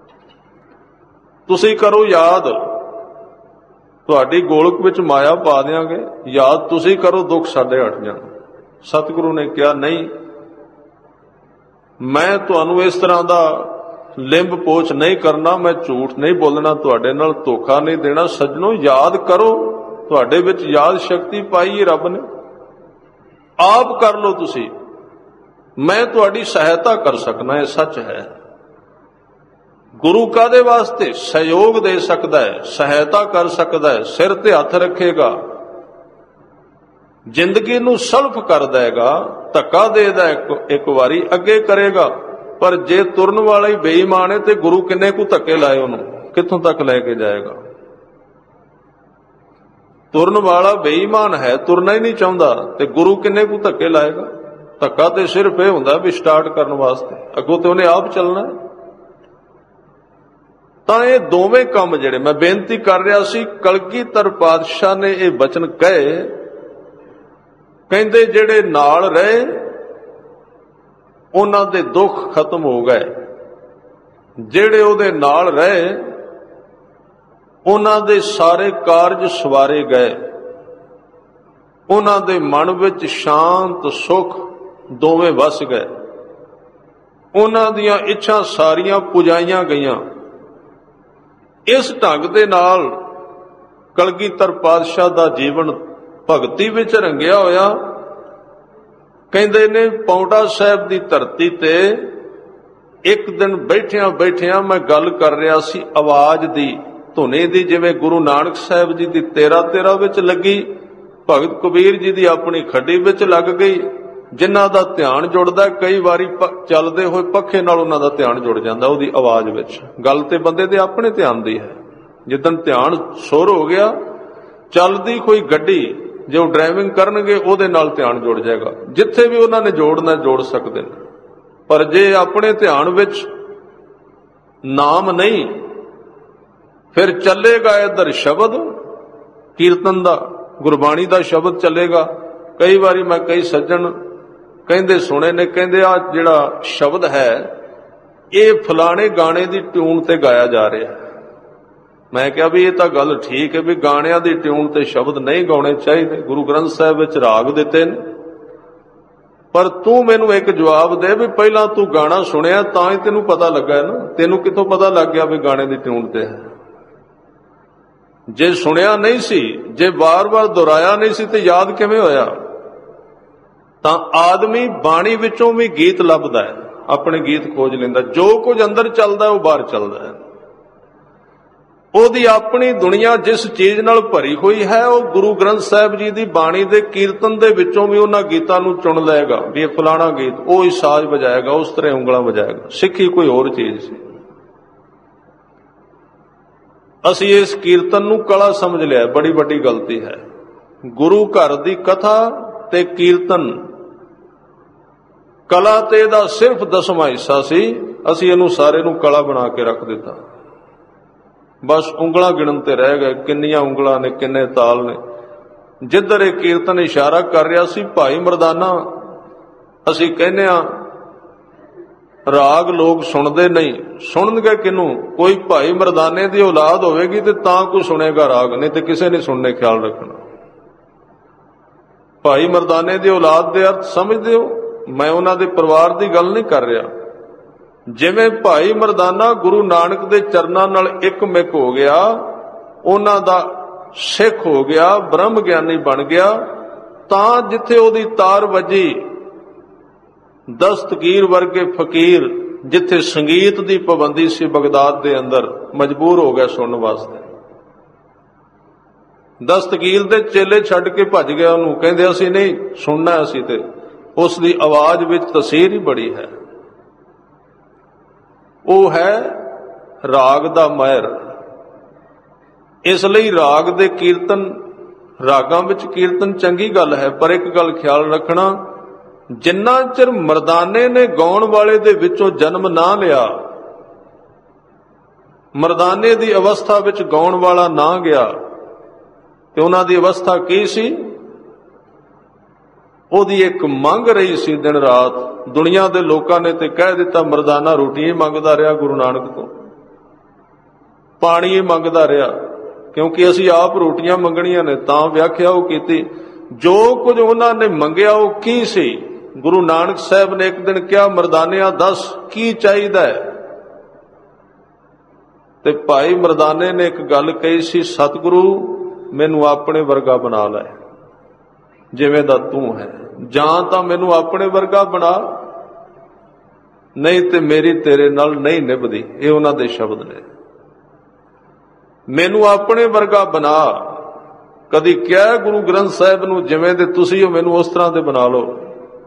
ਤੁਸੀਂ ਕਰੋ ਯਾਦ, ਤੁਹਾਡੀ ਗੋਲਕ ਵਿੱਚ ਮਾਇਆ ਪਾ ਦਿਆਂਗੇ। ਯਾਦ ਤੁਸੀਂ ਕਰੋ, ਦੁੱਖ ਸਾਡੇ ਹਟ ਜਾਣ। ਸਤਿਗੁਰੂ ਨੇ ਕਿਹਾ ਨਹੀਂ, ਮੈਂ ਤੁਹਾਨੂੰ ਇਸ ਤਰ੍ਹਾਂ ਦਾ ਲਿੰਬ ਪੋਚ ਨਹੀਂ ਕਰਨਾ, ਮੈਂ ਝੂਠ ਨਹੀਂ ਬੋਲਣਾ, ਤੁਹਾਡੇ ਨਾਲ ਧੋਖਾ ਨਹੀਂ ਦੇਣਾ। ਸੱਜਣੋ ਯਾਦ ਕਰੋ, ਤੁਹਾਡੇ ਵਿੱਚ ਯਾਦ ਸ਼ਕਤੀ ਪਾਈ ਹੈ ਰੱਬ ਨੇ, ਆਪ ਕਰ ਲਓ ਤੁਸੀਂ। ਮੈਂ ਤੁਹਾਡੀ ਸਹਾਇਤਾ ਕਰ ਸਕਣਾ, ਇਹ ਸੱਚ ਹੈ। ਗੁਰੂ ਕਾਹਦੇ ਵਾਸਤੇ? ਸਹਿਯੋਗ ਦੇ ਸਕਦਾ ਹੈ, ਸਹਾਇਤਾ ਕਰ ਸਕਦਾ ਹੈ, ਸਿਰ ਤੇ ਹੱਥ ਰੱਖੇਗਾ, ਜ਼ਿੰਦਗੀ ਨੂੰ ਸਲਫ ਕਰ ਦੇਗਾ, ਧੱਕਾ ਦੇਦਾ ਇੱਕ ਵਾਰੀ, ਅੱਗੇ ਕਰੇਗਾ। ਪਰ ਜੇ ਤੁਰਨ ਵਾਲਾ ਹੀ ਬੇਈਮਾਨ ਹੈ ਤੇ ਗੁਰੂ ਕਿੰਨੇ ਕੁ ਧੱਕੇ ਲਾਏ, ਉਹਨੂੰ ਕਿੱਥੋਂ ਤੱਕ ਲੈ ਕੇ ਜਾਏਗਾ? ਤੁਰਨ ਵਾਲਾ ਬੇਈਮਾਨ ਹੈ, ਤੁਰਨਾ ਹੀ ਨਹੀਂ ਚਾਹੁੰਦਾ, ਤੇ ਗੁਰੂ ਕਿੰਨੇ ਕੁ ਧੱਕੇ ਲਾਏਗਾ? ਧੱਕਾ ਤੇ ਸਿਰਫ ਇਹ ਹੁੰਦਾ ਵੀ ਸਟਾਰਟ ਕਰਨ ਵਾਸਤੇ, ਅੱਗੋਂ ਤੇ ਉਹਨੇ ਆਪ ਚੱਲਣਾ। ਤਾਂ ਇਹ ਦੋਵੇਂ ਕੰਮ ਜਿਹੜੇ ਮੈਂ ਬੇਨਤੀ ਕਰ ਰਿਹਾ ਸੀ, ਕਲਗੀਧਰ ਪਾਤਸ਼ਾਹ ਨੇ ਇਹ ਬਚਨ ਕਹੇ। ਕਹਿੰਦੇ ਜਿਹੜੇ ਨਾਲ ਰਹੇ ਉਹਨਾਂ ਦੇ ਦੁੱਖ ਖਤਮ ਹੋ ਗਏ, ਜਿਹੜੇ ਉਹਦੇ ਨਾਲ ਰਹੇ ਉਹਨਾਂ ਦੇ ਸਾਰੇ ਕਾਰਜ ਸਵਾਰੇ ਗਏ, ਉਹਨਾਂ ਦੇ ਮਨ ਵਿੱਚ ਸ਼ਾਂਤ ਸੁਖ ਦੋਵੇਂ ਵਸ ਗਏ, ਉਹਨਾਂ ਦੀਆਂ ਇੱਛਾ ਸਾਰੀਆਂ ਪੁਜਾਈਆਂ ਗਈਆਂ। ਇਸ ਢੰਗ ਦੇ ਨਾਲ ਕਲਗੀਧਰ ਪਾਤਸ਼ਾਹ ਦਾ ਜੀਵਨ ਭਗਤੀ ਵਿੱਚ ਰੰਗਿਆ ਹੋਇਆ। ਕਹਿੰਦੇ ਨੇ ਪੌਂਟਾ ਸਾਹਿਬ ਦੀ ਧਰਤੀ ਤੇ ਇੱਕ ਦਿਨ ਬੈਠਿਆਂ ਬੈਠਿਆਂ ਮੈਂ ਗੱਲ ਕਰ ਰਿਹਾ ਸੀ ਆਵਾਜ਼ ਦੀ, ਧੁਨੀ ਦੀ, ਜਿਵੇਂ ਗੁਰੂ ਨਾਨਕ ਸਾਹਿਬ ਜੀ ਦੀ 13 ਵਿੱਚ ਲੱਗੀ, ਭਗਤ ਕਬੀਰ ਜੀ ਦੀ ਆਪਣੀ ਖੱਡੀ ਵਿੱਚ ਲੱਗ ਗਈ। ਜਿਨ੍ਹਾਂ ਦਾ ਧਿਆਨ ਜੁੜਦਾ, ਕਈ ਵਾਰੀ ਚੱਲਦੇ ਹੋਏ ਪੱਖੇ ਨਾਲ ਉਹਨਾਂ ਦਾ ਧਿਆਨ ਜੁੜ ਜਾਂਦਾ ਉਹਦੀ ਆਵਾਜ਼ ਵਿੱਚ। ਗੱਲ ਤੇ ਬੰਦੇ ਦੇ ਆਪਣੇ ਧਿਆਨ ਦੀ ਹੈ। ਜਿੱਦਣ ਧਿਆਨ ਸੁਰ ਹੋ ਗਿਆ, ਚੱਲਦੀ ਕੋਈ ਗੱਡੀ ਜੇ ਉਹ ਡਰਾਈਵਿੰਗ ਕਰਨਗੇ ਉਹਦੇ ਨਾਲ ਧਿਆਨ ਜੁੜ ਜਾਏਗਾ। ਜਿੱਥੇ ਵੀ ਉਹਨਾਂ ਨੇ ਜੋੜਨਾ ਜੋੜ ਸਕਦੇ ਨੇ। ਪਰ ਜੇ ਆਪਣੇ ਧਿਆਨ ਵਿੱਚ ਨਾਮ ਨਹੀਂ, ਫਿਰ ਚੱਲੇਗਾ ਇੱਧਰ ਸ਼ਬਦ ਕੀਰਤਨ ਦਾ, ਗੁਰਬਾਣੀ ਦਾ ਸ਼ਬਦ ਚੱਲੇਗਾ। ਕਈ ਵਾਰੀ ਮੈਂ ਕਈ ਸੱਜਣ ਕਹਿੰਦੇ ਸੁਣੇ ਨੇ, ਕਹਿੰਦੇ ਆ ਜਿਹੜਾ ਸ਼ਬਦ ਹੈ ਇਹ ਫਲਾਣੇ ਗਾਣੇ ਦੀ ਟਿਊਨ ਤੇ ਗਾਇਆ ਜਾ ਰਿਹਾ। ਮੈਂ ਕਿਹਾ ਵੀ ਇਹ ਤਾਂ ਗੱਲ ਠੀਕ ਹੈ ਵੀ ਗਾਣਿਆਂ ਦੀ ਟਿਊਨ ਤੇ ਸ਼ਬਦ ਨਹੀਂ ਗਾਉਣੇ ਚਾਹੀਦੇ, ਗੁਰੂ ਗ੍ਰੰਥ ਸਾਹਿਬ ਵਿੱਚ ਰਾਗ ਦਿੱਤੇ ਨੇ। ਪਰ ਤੂੰ ਮੈਨੂੰ ਇੱਕ ਜਵਾਬ ਦੇ ਵੀ ਪਹਿਲਾਂ ਤੂੰ ਗਾਣਾ ਸੁਣਿਆ ਤਾਂ ਹੀ ਤੈਨੂੰ ਪਤਾ ਲੱਗਾ ਨਾ, ਤੈਨੂੰ ਕਿੱਥੋਂ ਪਤਾ ਲੱਗ ਗਿਆ ਵੀ ਗਾਣੇ ਦੀ ਟਿਊਨ ਤੇ ਹੈ? ਜੇ ਸੁਣਿਆ ਨਹੀਂ ਸੀ, ਜੇ ਵਾਰ-ਵਾਰ ਦੁਹਰਾਇਆ ਨਹੀਂ ਸੀ ਤੇ ਯਾਦ ਕਿਵੇਂ ਹੋਇਆ? ਤਾਂ ਆਦਮੀ ਬਾਣੀ ਵਿੱਚੋਂ ਵੀ ਗੀਤ ਲੱਭਦਾ ਹੈ, ਆਪਣੇ ਗੀਤ ਖੋਜ ਲੈਂਦਾ। ਜੋ ਕੁਝ ਅੰਦਰ ਚੱਲਦਾ ਉਹ ਬਾਹਰ ਚੱਲਦਾ ਹੈ। ਉਹਦੀ ਆਪਣੀ ਦੁਨੀਆ ਜਿਸ ਚੀਜ਼ ਨਾਲ ਭਰੀ ਹੋਈ ਹੈ, ਉਹ ਗੁਰੂ ਗ੍ਰੰਥ ਸਾਹਿਬ ਜੀ ਦੀ ਬਾਣੀ ਦੇ ਕੀਰਤਨ ਦੇ ਵਿੱਚੋਂ ਵੀ ਉਹਨਾਂ ਗੀਤਾਂ ਨੂੰ ਚੁਣ ਲਏਗਾ ਵੀ ਇਹ ਫਲਾਣਾ ਗੀਤ, ਉਹ ਹੀ ਸਾਜ਼ ਵਜਾਏਗਾ, ਉਸ ਤਰ੍ਹਾਂ ਉਂਗਲਾਂ ਵਜਾਏਗਾ। ਸਿੱਖੀ ਕੋਈ ਹੋਰ ਚੀਜ਼ ਸੀ। ਅਸੀਂ ਇਸ ਕੀਰਤਨ ਨੂੰ ਕਲਾ ਸਮਝ ਲਿਆ, ਬੜੀ ਵੱਡੀ ਗਲਤੀ ਹੈ। ਗੁਰੂ ਘਰ ਦੀ ਕਥਾ ਤੇ ਕੀਰਤਨ। ਕਲਾ ਤੇ ਇਹਦਾ ਸਿਰਫ 10ਵਾਂ ਹਿੱਸਾ ਸੀ, ਅਸੀਂ ਇਹਨੂੰ ਸਾਰੇ ਨੂੰ ਕਲਾ ਬਣਾ ਕੇ ਰੱਖ ਦਿੱਤਾ। ਬਸ ਉਂਗਲਾਂ ਗਿਣਨ ਤੇ ਰਹਿ ਗਏ, ਕਿੰਨੀਆਂ ਉਂਗਲਾਂ ਨੇ, ਕਿੰਨੇ ਤਾਲ ਨੇ। ਜਿੱਧਰ ਇਹ ਕੀਰਤਨ ਇਸ਼ਾਰਾ ਕਰ ਰਿਹਾ ਸੀ, ਭਾਈ ਮਰਦਾਨਾ, ਅਸੀਂ ਕਹਿੰਦੇ ਆ ਰਾਗ ਲੋਕ ਸੁਣਦੇ ਨਹੀਂ, ਸੁਣਨਗੇ ਕਿਹਨੂੰ? ਕੋਈ ਭਾਈ ਮਰਦਾਨੇ ਦੀ ਔਲਾਦ ਹੋਵੇਗੀ ਤੇ ਤਾਂ ਕੋਈ ਸੁਣੇਗਾ ਰਾਗ, ਨਹੀਂ ਤੇ ਕਿਸੇ ਨੇ ਸੁਣਨੇ। ਖਿਆਲ ਰੱਖਣਾ, ਭਾਈ ਮਰਦਾਨੇ ਦੀ ਔਲਾਦ ਦੇ ਅਰਥ ਸਮਝਦੇ ਹੋ? ਮੈਂ ਉਹਨਾਂ ਦੇ ਪਰਿਵਾਰ ਦੀ ਗੱਲ ਨਹੀਂ ਕਰ ਰਿਹਾ। ਜਿਵੇਂ ਭਾਈ ਮਰਦਾਨਾ ਗੁਰੂ ਨਾਨਕ ਦੇ ਚਰਨਾਂ ਨਾਲ ਇੱਕ ਮਿਕ ਹੋ ਗਿਆ, ਉਹਨਾਂ ਦਾ ਸਿੱਖ ਹੋ ਗਿਆ, ਬ੍ਰਹਮ ਗਿਆਨੀ ਬਣ ਗਿਆ, ਤਾਂ ਜਿੱਥੇ ਉਹਦੀ ਤਾਰ ਵੱਜੀ, ਦਸਤਗੀਰ ਵਰਗੇ ਫਕੀਰ ਜਿੱਥੇ ਸੰਗੀਤ ਦੀ ਪਾਬੰਦੀ ਸੀ ਬਗਦਾਦ ਦੇ ਅੰਦਰ, ਮਜਬੂਰ ਹੋ ਗਿਆ ਸੁਣਨ ਵਾਸਤੇ। ਦਸਤਗੀਰ ਦੇ ਚੇਲੇ ਛੱਡ ਕੇ ਭੱਜ ਗਿਆ ਉਹਨੂੰ, ਕਹਿੰਦੇ ਅਸੀਂ ਨਹੀਂ ਸੁਣਨਾ। ਅਸੀਂ ਤੇ ਉਸ ਦੀ ਆਵਾਜ਼ ਵਿੱਚ ਤਸੀਰ ਹੀ ਬੜੀ ਹੈ। ਉਹ ਹੈ ਰਾਗ ਦਾ ਮਾਹਿਰ। ਇਸ ਲਈ ਰਾਗ ਦੇ ਕੀਰਤਨ, ਰਾਗਾਂ ਵਿੱਚ ਕੀਰਤਨ ਚੰਗੀ ਗੱਲ ਹੈ, ਪਰ ਇੱਕ ਗੱਲ ਖਿਆਲ ਰੱਖਣਾ, ਜਿੰਨਾ ਚਿਰ ਮਰਦਾਨੇ ਨੇ ਗਾਉਣ ਵਾਲੇ ਦੇ ਵਿੱਚੋਂ ਜਨਮ ਨਾ ਲਿਆ, ਮਰਦਾਨੇ ਦੀ ਅਵਸਥਾ ਵਿੱਚ ਗਾਉਣ ਵਾਲਾ ਨਾ ਗਿਆ, ਤੇ ਉਹਨਾਂ ਦੀ ਅਵਸਥਾ ਕੀ ਸੀ? ਉਹਦੀ ਇੱਕ ਮੰਗ ਰਹੀ ਸੀ ਦਿਨ ਰਾਤ। ਦੁਨੀਆ ਦੇ ਲੋਕਾਂ ਨੇ ਤੇ ਕਹਿ ਦਿੱਤਾ ਮਰਦਾਨਾ ਰੋਟੀਆਂ ਹੀ ਮੰਗਦਾ ਰਿਹਾ ਗੁਰੂ ਨਾਨਕ ਤੋਂ, ਪਾਣੀ ਹੀ ਮੰਗਦਾ ਰਿਹਾ, ਕਿਉਂਕਿ ਅਸੀਂ ਆਪ ਰੋਟੀਆਂ ਮੰਗਣੀਆਂ ਨੇ, ਤਾਂ ਵਿਆਖਿਆ ਉਹ ਕੀਤੀ। ਜੋ ਕੁਝ ਉਹਨਾਂ ਨੇ ਮੰਗਿਆ ਉਹ ਕੀ ਸੀ? ਗੁਰੂ ਨਾਨਕ ਸਾਹਿਬ ਨੇ ਇੱਕ ਦਿਨ ਕਿਹਾ, ਮਰਦਾਨਿਆਂ ਦੱਸ ਕੀ ਚਾਹੀਦਾ ਹੈ? ਤੇ ਭਾਈ ਮਰਦਾਨੇ ਨੇ ਇੱਕ ਗੱਲ ਕਹੀ ਸੀ, ਸਤਿਗੁਰੂ ਮੈਨੂੰ ਆਪਣੇ ਵਰਗਾ ਬਣਾ ਲੈ, ਜਿਵੇਂ ਦਾ ਤੂੰ ਹੈ। ਜਾਂ ਤਾਂ ਮੈਨੂੰ ਆਪਣੇ ਵਰਗਾ ਬਣਾ, ਨਹੀਂ ਤੇ ਮੇਰੀ ਤੇਰੇ ਨਾਲ ਨਹੀਂ ਨਿਭਦੀ। ਇਹ ਉਹਨਾਂ ਦੇ ਸ਼ਬਦ ਨੇ। ਮੈਨੂੰ ਆਪਣੇ ਵਰਗਾ ਬਣਾ। ਕਦੀ ਕਿਹਾ ਗੁਰੂ ਗ੍ਰੰਥ ਸਾਹਿਬ ਨੂੰ, ਜਿਵੇਂ ਦੇ ਤੁਸੀਂ ਹੋ ਮੈਨੂੰ ਉਸ ਤਰ੍ਹਾਂ ਦੇ ਬਣਾ ਲਓ।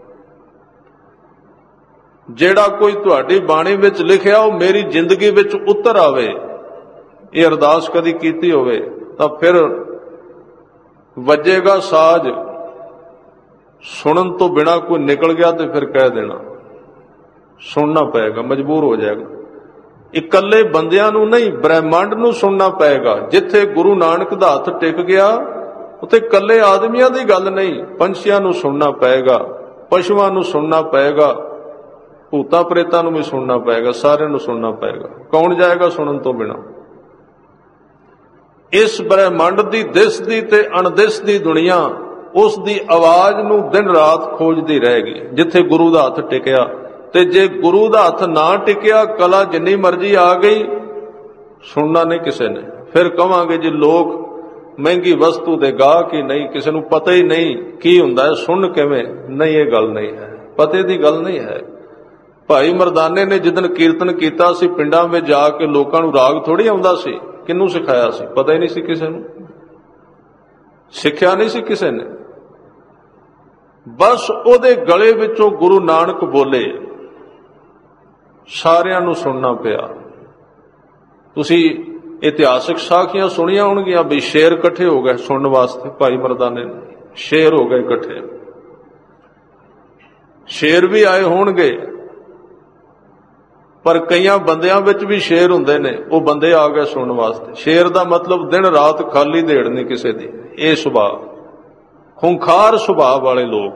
ਜਿਹੜਾ ਕੋਈ ਤੁਹਾਡੀ ਬਾਣੀ ਵਿੱਚ ਲਿਖਿਆ ਉਹ ਮੇਰੀ ਜ਼ਿੰਦਗੀ ਵਿੱਚ ਉਤਰ ਆਵੇ। ਇਹ ਅਰਦਾਸ ਕਦੀ ਕੀਤੀ ਹੋਵੇ ਤਾਂ ਫਿਰ ਵੱਜੇਗਾ ਸਾਜ਼। ਸੁਣਨ ਤੋਂ ਬਿਨਾ ਕੋਈ ਨਿਕਲ ਗਿਆ ਤੇ ਫਿਰ ਕਹਿ ਦੇਣਾ, ਸੁਣਨਾ ਪਏਗਾ, ਮਜਬੂਰ ਹੋ ਜਾਏਗਾ। ਇਕੱਲੇ ਬੰਦਿਆਂ ਨੂੰ ਨਹੀਂ, ਬ੍ਰਹਿਮੰਡ ਨੂੰ ਸੁਣਨਾ ਪਏਗਾ। ਜਿੱਥੇ ਗੁਰੂ ਨਾਨਕ ਦਾ ਹੱਥ ਟਿਕ ਗਿਆ ਉੱਥੇ ਇਕੱਲੇ ਆਦਮੀਆਂ ਦੀ ਗੱਲ ਨਹੀਂ, ਪੰਛੀਆਂ ਨੂੰ ਸੁਣਨਾ ਪਏਗਾ, ਪਸ਼ੂਆਂ ਨੂੰ ਸੁਣਨਾ ਪਏਗਾ, ਭੂਤਾਂ ਪ੍ਰੇਤਾਂ ਨੂੰ ਵੀ ਸੁਣਨਾ ਪਏਗਾ, ਸਾਰਿਆਂ ਨੂੰ ਸੁਣਨਾ ਪਏਗਾ। ਕੌਣ ਜਾਏਗਾ ਸੁਣਨ ਤੋਂ ਬਿਨਾ? ਇਸ ਬ੍ਰਹਿਮੰਡ ਦੀ ਦਿਸਦੀ ਤੇ ਅਣਦਿਸਦੀ ਦੁਨੀਆ ਉਸ ਦੀ ਆਵਾਜ਼ ਨੂੰ ਦਿਨ ਰਾਤ ਖੋਜਦੀ ਰਹੇਗੀ, ਜਿੱਥੇ ਗੁਰੂ ਦਾ ਹੱਥ ਟਿਕਿਆ। ਤੇ ਜੇ ਗੁਰੂ ਦਾ ਹੱਥ ਨਾ ਟਿਕਿਆ, ਕਲਾ ਜਿੰਨੀ ਮਰਜ਼ੀ ਆ ਗਈ, ਸੁਣਨਾ ਨਹੀਂ ਕਿਸੇ ਨੇ। ਫਿਰ ਕਵਾਂਗੇ ਜੀ ਲੋਕ ਮਹਿੰਗੀ ਵਸਤੂ ਦੇ ਗਾਹਕ ਹੀ ਨਹੀਂ, ਕਿਸੇ ਨੂੰ ਪਤਾ ਹੀ ਨਹੀਂ ਕੀ ਹੁੰਦਾ ਹੈ, ਸੁਣ ਕਿਵੇਂ? ਨਹੀਂ, ਇਹ ਗੱਲ ਨਹੀਂ ਹੈ, ਪਤੇ ਦੀ ਗੱਲ ਨਹੀਂ ਹੈ। ਭਾਈ ਮਰਦਾਨੇ ਨੇ ਜਿੱਦਣ ਕੀਰਤਨ ਕੀਤਾ ਸੀ ਪਿੰਡਾਂ ਵਿੱਚ ਜਾ ਕੇ, ਲੋਕਾਂ ਨੂੰ ਰਾਗ ਥੋੜੀ ਆਉਂਦਾ ਸੀ। ਕਿਹਨੂੰ ਸਿਖਾਇਆ ਸੀ? ਪਤਾ ਹੀ ਨਹੀਂ ਸੀ ਕਿਸੇ ਨੂੰ, ਸਿੱਖਿਆ ਨਹੀਂ ਸੀ ਕਿਸੇ ਨੇ। ਬਸ ਉਹਦੇ ਗਲੇ ਵਿੱਚੋਂ ਗੁਰੂ ਨਾਨਕ ਬੋਲੇ, ਸਾਰਿਆਂ ਨੂੰ ਸੁਣਨਾ ਪਿਆ। ਤੁਸੀਂ ਇਤਿਹਾਸਕ ਸਾਖੀਆਂ ਸੁਣੀਆਂ ਹੋਣਗੀਆਂ ਵੀ ਸ਼ੇਰ ਇਕੱਠੇ ਹੋ ਗਏ ਸੁਣਨ ਵਾਸਤੇ। ਭਾਈ ਮਰਦਾਨੇ ਨੇ ਸ਼ੇਰ ਹੋ ਗਏ ਇਕੱਠੇ, ਸ਼ੇਰ ਵੀ ਆਏ ਹੋਣਗੇ, ਪਰ ਕਈਆਂ ਬੰਦਿਆਂ ਵਿੱਚ ਵੀ ਸ਼ੇਰ ਹੁੰਦੇ ਨੇ, ਉਹ ਬੰਦੇ ਆ ਗਏ ਸੁਣਨ ਵਾਸਤੇ। ਸ਼ੇਰ ਦਾ ਮਤਲਬ ਦਿਨ ਰਾਤ ਖਾਲੀ ਦੇੜ ਨਹੀਂ ਕਿਸੇ ਦੀ। ਇਹ ਸੁਭਾਅ, ਖੁੰਖਾਰ ਸੁਭਾਅ ਵਾਲੇ ਲੋਕ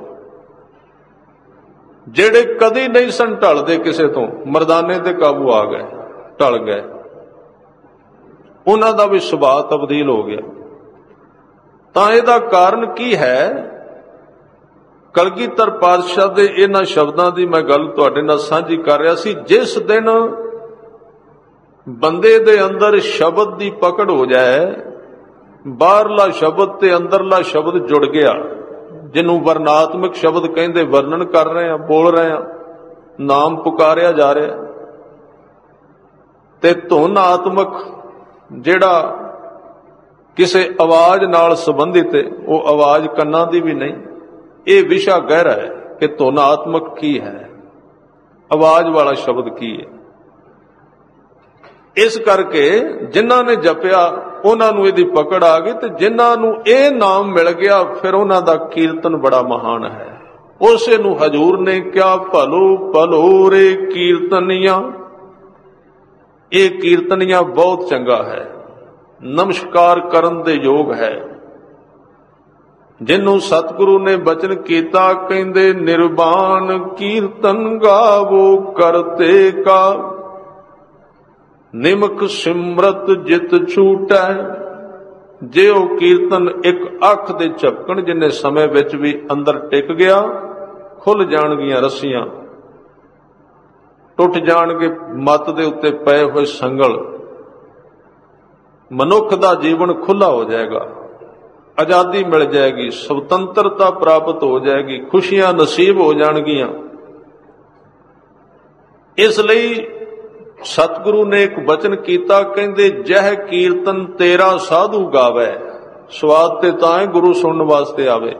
ਜਿਹੜੇ ਕਦੀ ਨਹੀਂ ਸਨ ਢਲਦੇ ਕਿਸੇ ਤੋਂ, ਮਰਦਾਨੇ ਤੇ ਕਾਬੂ ਆ ਗਏ, ਢਲ ਗਏ। ਉਹਨਾਂ ਦਾ ਵੀ ਸੁਭਾਅ ਤਬਦੀਲ ਹੋ ਗਿਆ। ਤਾਂ ਇਹਦਾ ਕਾਰਨ ਕੀ ਹੈ? ਕਲਗੀਧਰ ਪਾਤਸ਼ਾਹ ਦੇ ਇਹਨਾਂ ਸ਼ਬਦਾਂ ਦੀ ਮੈਂ ਗੱਲ ਤੁਹਾਡੇ ਨਾਲ ਸਾਂਝੀ ਕਰ ਰਿਹਾ ਸੀ। ਜਿਸ ਦਿਨ ਬੰਦੇ ਦੇ ਅੰਦਰ ਸ਼ਬਦ ਦੀ ਪਕੜ ਹੋ ਜਾਏ, ਬਾਹਰਲਾ ਸ਼ਬਦ ਤੇ ਅੰਦਰਲਾ ਸ਼ਬਦ ਜੁੜ ਗਿਆ, ਜਿਹਨੂੰ ਵਰਨਾਤਮਕ ਸ਼ਬਦ ਕਹਿੰਦੇ, ਵਰਣਨ ਕਰ ਰਹੇ ਆ, ਬੋਲ ਰਹੇ ਆ, ਨਾਮ ਪੁਕਾਰਿਆ ਜਾ ਰਿਹਾ, ਤੇ ਧੁਨ ਆਤਮਕ ਜਿਹੜਾ ਕਿਸੇ ਆਵਾਜ਼ ਨਾਲ ਸੰਬੰਧਿਤ ਹੈ, ਉਹ ਆਵਾਜ਼ ਕੰਨਾਂ ਦੀ ਵੀ ਨਹੀਂ। ਇਹ ਵਿਸ਼ਾ ਗਹਿਰਾ ਹੈ ਕਿ ਧੁਨ ਆਤਮਕ ਕੀ ਹੈ, ਆਵਾਜ਼ ਵਾਲਾ ਸ਼ਬਦ ਕੀ ਹੈ। ਇਸ ਕਰਕੇ ਜਿਨ੍ਹਾਂ ਨੇ ਜਪਿਆ ਉਹਨਾਂ ਨੂੰ ਇਹਦੀ ਪਕੜ ਆ ਗਈ, ਤੇ ਜਿਨ੍ਹਾਂ ਨੂੰ ਇਹ ਨਾਮ ਮਿਲ ਗਿਆ ਫਿਰ ਉਹਨਾਂ ਦਾ ਕੀਰਤਨ ਬੜਾ ਮਹਾਨ ਹੈ। ਉਸੇ ਨੂੰ ਹਜ਼ੂਰ ਨੇ ਕਿਹਾ, ਭਲੋ ਭਲੋ ਰੇ ਕੀਰਤਨੀਆਂ। ਇਹ ਕੀਰਤਨੀਆਂ ਬਹੁਤ ਚੰਗਾ ਹੈ, ਨਮਸਕਾਰ ਕਰਨ ਦੇ ਯੋਗ ਹੈ। ਜਿਹਨੂੰ ਸਤਿਗੁਰੂ ਨੇ ਬਚਨ ਕੀਤਾ, ਕਹਿੰਦੇ ਨਿਰਵਾਣ ਕੀਰਤਨ ਗਾਵੋ ਕਰਤੇ ਕਾ, ਨਿਮਕ ਸਿਮਰਤ ਜਿਤ ਛੂਟੈ। ਜੇ ਉਹ ਕੀਰਤਨ ਇੱਕ ਅੱਖ ਦੇ ਝਪਕਣ ਜਿੰਨੇ ਸਮੇਂ ਵਿੱਚ ਵੀ ਅੰਦਰ ਟਿਕ ਗਿਆ, ਖੁੱਲ ਜਾਣਗੀਆਂ ਰੱਸੀਆਂ, ਟੁੱਟ ਜਾਣਗੇ ਮੱਤ ਦੇ ਉੱਤੇ ਪਏ ਹੋਏ ਸੰਗਲ। ਮਨੁੱਖ ਦਾ ਜੀਵਨ ਖੁੱਲਾ ਹੋ ਜਾਏਗਾ, ਆਜ਼ਾਦੀ ਮਿਲ ਜਾਏਗੀ, ਸੁਤੰਤਰਤਾ ਪ੍ਰਾਪਤ ਹੋ ਜਾਏਗੀ, ਖੁਸ਼ੀਆਂ ਨਸੀਬ ਹੋ ਜਾਣਗੀਆਂ। ਇਸ ਲਈ ਸਤਿਗੁਰੂ ਨੇ ਇੱਕ ਬਚਨ ਕੀਤਾ, ਕਹਿੰਦੇ ਜਹ ਕੀਰਤਨ ਤੇਰਾ ਸਾਧੂ ਗਾਵੇ। ਸਵਾਦ ਤੇ ਤਾਂ ਹੈ ਗੁਰੂ ਸੁਣਨ ਵਾਸਤੇ ਆਵੇ।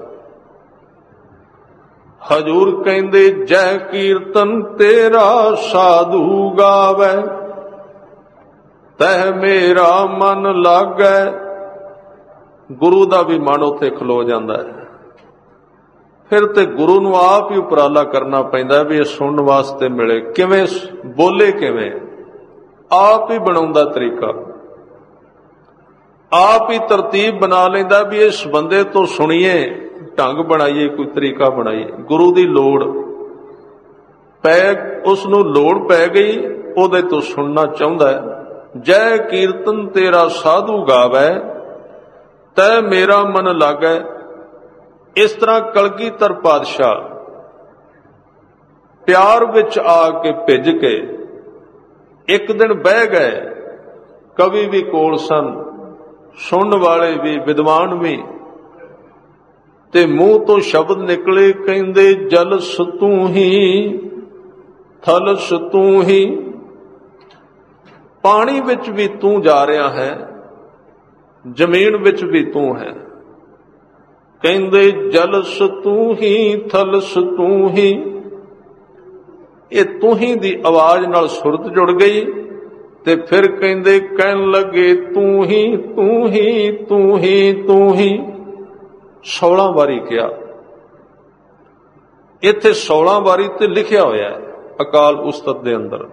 ਹਜ਼ੂਰ ਕਹਿੰਦੇ ਜਹ ਕੀਰਤਨ ਤੇਰਾ ਸਾਧੂ ਗਾਵੇ, ਤਹ ਮੇਰਾ ਮਨ ਲਾਗੈ। ਗੁਰੂ ਦਾ ਵੀ ਮਨ ਉੱਥੇ ਖਲੋ ਜਾਂਦਾ ਹੈ। ਫਿਰ ਤੇ ਗੁਰੂ ਨੂੰ ਆਪ ਹੀ ਉਪਰਾਲਾ ਕਰਨਾ ਪੈਂਦਾ ਵੀ ਇਹ ਸੁਣਨ ਵਾਸਤੇ ਮਿਲੇ। ਕਿਵੇਂ ਬੋਲੇ, ਕਿਵੇਂ ਆਪ ਹੀ ਬਣਾਉਂਦਾ ਤਰੀਕਾ, ਆਪ ਹੀ ਤਰਤੀਬ ਬਣਾ ਲੈਂਦਾ ਵੀ ਇਸ ਬੰਦੇ ਤੋਂ ਸੁਣੀਏ, ਢੰਗ ਬਣਾਈਏ, ਕੋਈ ਤਰੀਕਾ ਬਣਾਈਏ। ਗੁਰੂ ਦੀ ਲੋੜ ਪੈ, ਉਸ ਨੂੰ ਲੋੜ ਪੈ ਗਈ, ਉਹਦੇ ਤੋਂ ਸੁਣਨਾ ਚਾਹੁੰਦਾ ਹੈ। ਜੈ ਕੀਰਤਨ ਤੇਰਾ ਸਾਧੂ ਗਾਵੈ, ਤੈ ਮੇਰਾ ਮਨ ਲਾਗੈ। ਇਸ ਤਰ੍ਹਾਂ ਕਲਗੀਧਰ ਪਾਤਸ਼ਾਹ ਪਿਆਰ ਵਿੱਚ ਆ ਕੇ ਭਿੱਜ ਕੇ ਇੱਕ ਦਿਨ ਬਹਿ ਗਏ। ਕਵੀ ਵੀ ਕੋਲ ਸਨ, ਸੁਣਨ ਵਾਲੇ ਵੀ, ਵਿਦਵਾਨ ਵੀ, ਤੇ ਮੂੰਹ ਤੋਂ ਸ਼ਬਦ ਨਿਕਲੇ, ਕਹਿੰਦੇ ਜਲਸ ਤੂੰ ਹੀ, ਥਲਸ ਤੂੰ ਹੀ। ਪਾਣੀ ਵਿੱਚ ਵੀ ਤੂੰ ਜਾ ਰਿਹਾ ਹੈ, ਜ਼ਮੀਨ ਵਿੱਚ ਵੀ ਤੂੰ ਹੈ। ਕਹਿੰਦੇ ਜਲਸ ਤੂੰ ਹੀ, ਥਲਸ ਤੂੰ ਹੀ। ਇਹ ਤੂੰ ਹੀ ਦੀ ਆਵਾਜ਼ ਨਾਲ ਸੁਰਤ ਜੁੜ ਗਈ, ਤੇ ਫਿਰ ਕਹਿੰਦੇ ਕਹਿਣ ਲੱਗੇ ਤੂੰ ਹੀ, ਤੂੰ ਹੀ, ਤੂੰ ਹੀ, ਤੂੰ ਹੀ। 16 ਵਾਰੀ ਕਿਹਾ। ਇੱਥੇ 16 ਵਾਰੀ ਤੇ ਲਿਖਿਆ ਹੋਇਆ ਹੈ ਅਕਾਲ ਉਸਤਤ ਦੇ ਅੰਦਰ,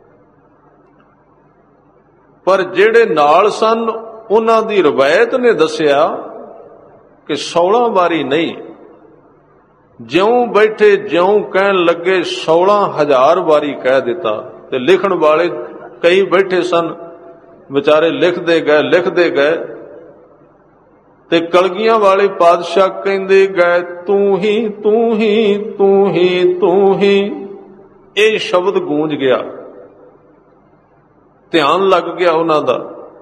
ਪਰ ਜਿਹੜੇ ਨਾਲ ਸਨ ਉਹਨਾਂ ਦੀ ਰਵਾਇਤ ਨੇ ਦੱਸਿਆ ਕਿ 16 ਵਾਰੀ ਨਹੀਂ, ਜਿਉਂ ਬੈਠੇ ਜਿਉਂ ਕਹਿਣ ਲੱਗੇ 16,000 ਵਾਰੀ ਕਹਿ ਦਿੱਤਾ। ਤੇ ਲਿਖਣ ਵਾਲੇ ਕਈ ਬੈਠੇ ਸਨ, ਵਿਚਾਰੇ ਲਿਖਦੇ ਗਏ। ਤੇ ਕਲਗੀਆਂ ਵਾਲੇ ਪਾਤਸ਼ਾਹ ਕਹਿੰਦੇ ਗਏ ਤੂੰ ਹੀ, ਤੂੰ ਹੀ, ਤੂੰ ਹੀ, ਤੂੰ ਹੀ। ਇਹ ਸ਼ਬਦ ਗੂੰਜ ਗਿਆ, ਧਿਆਨ ਲੱਗ ਗਿਆ ਉਹਨਾਂ ਦਾ।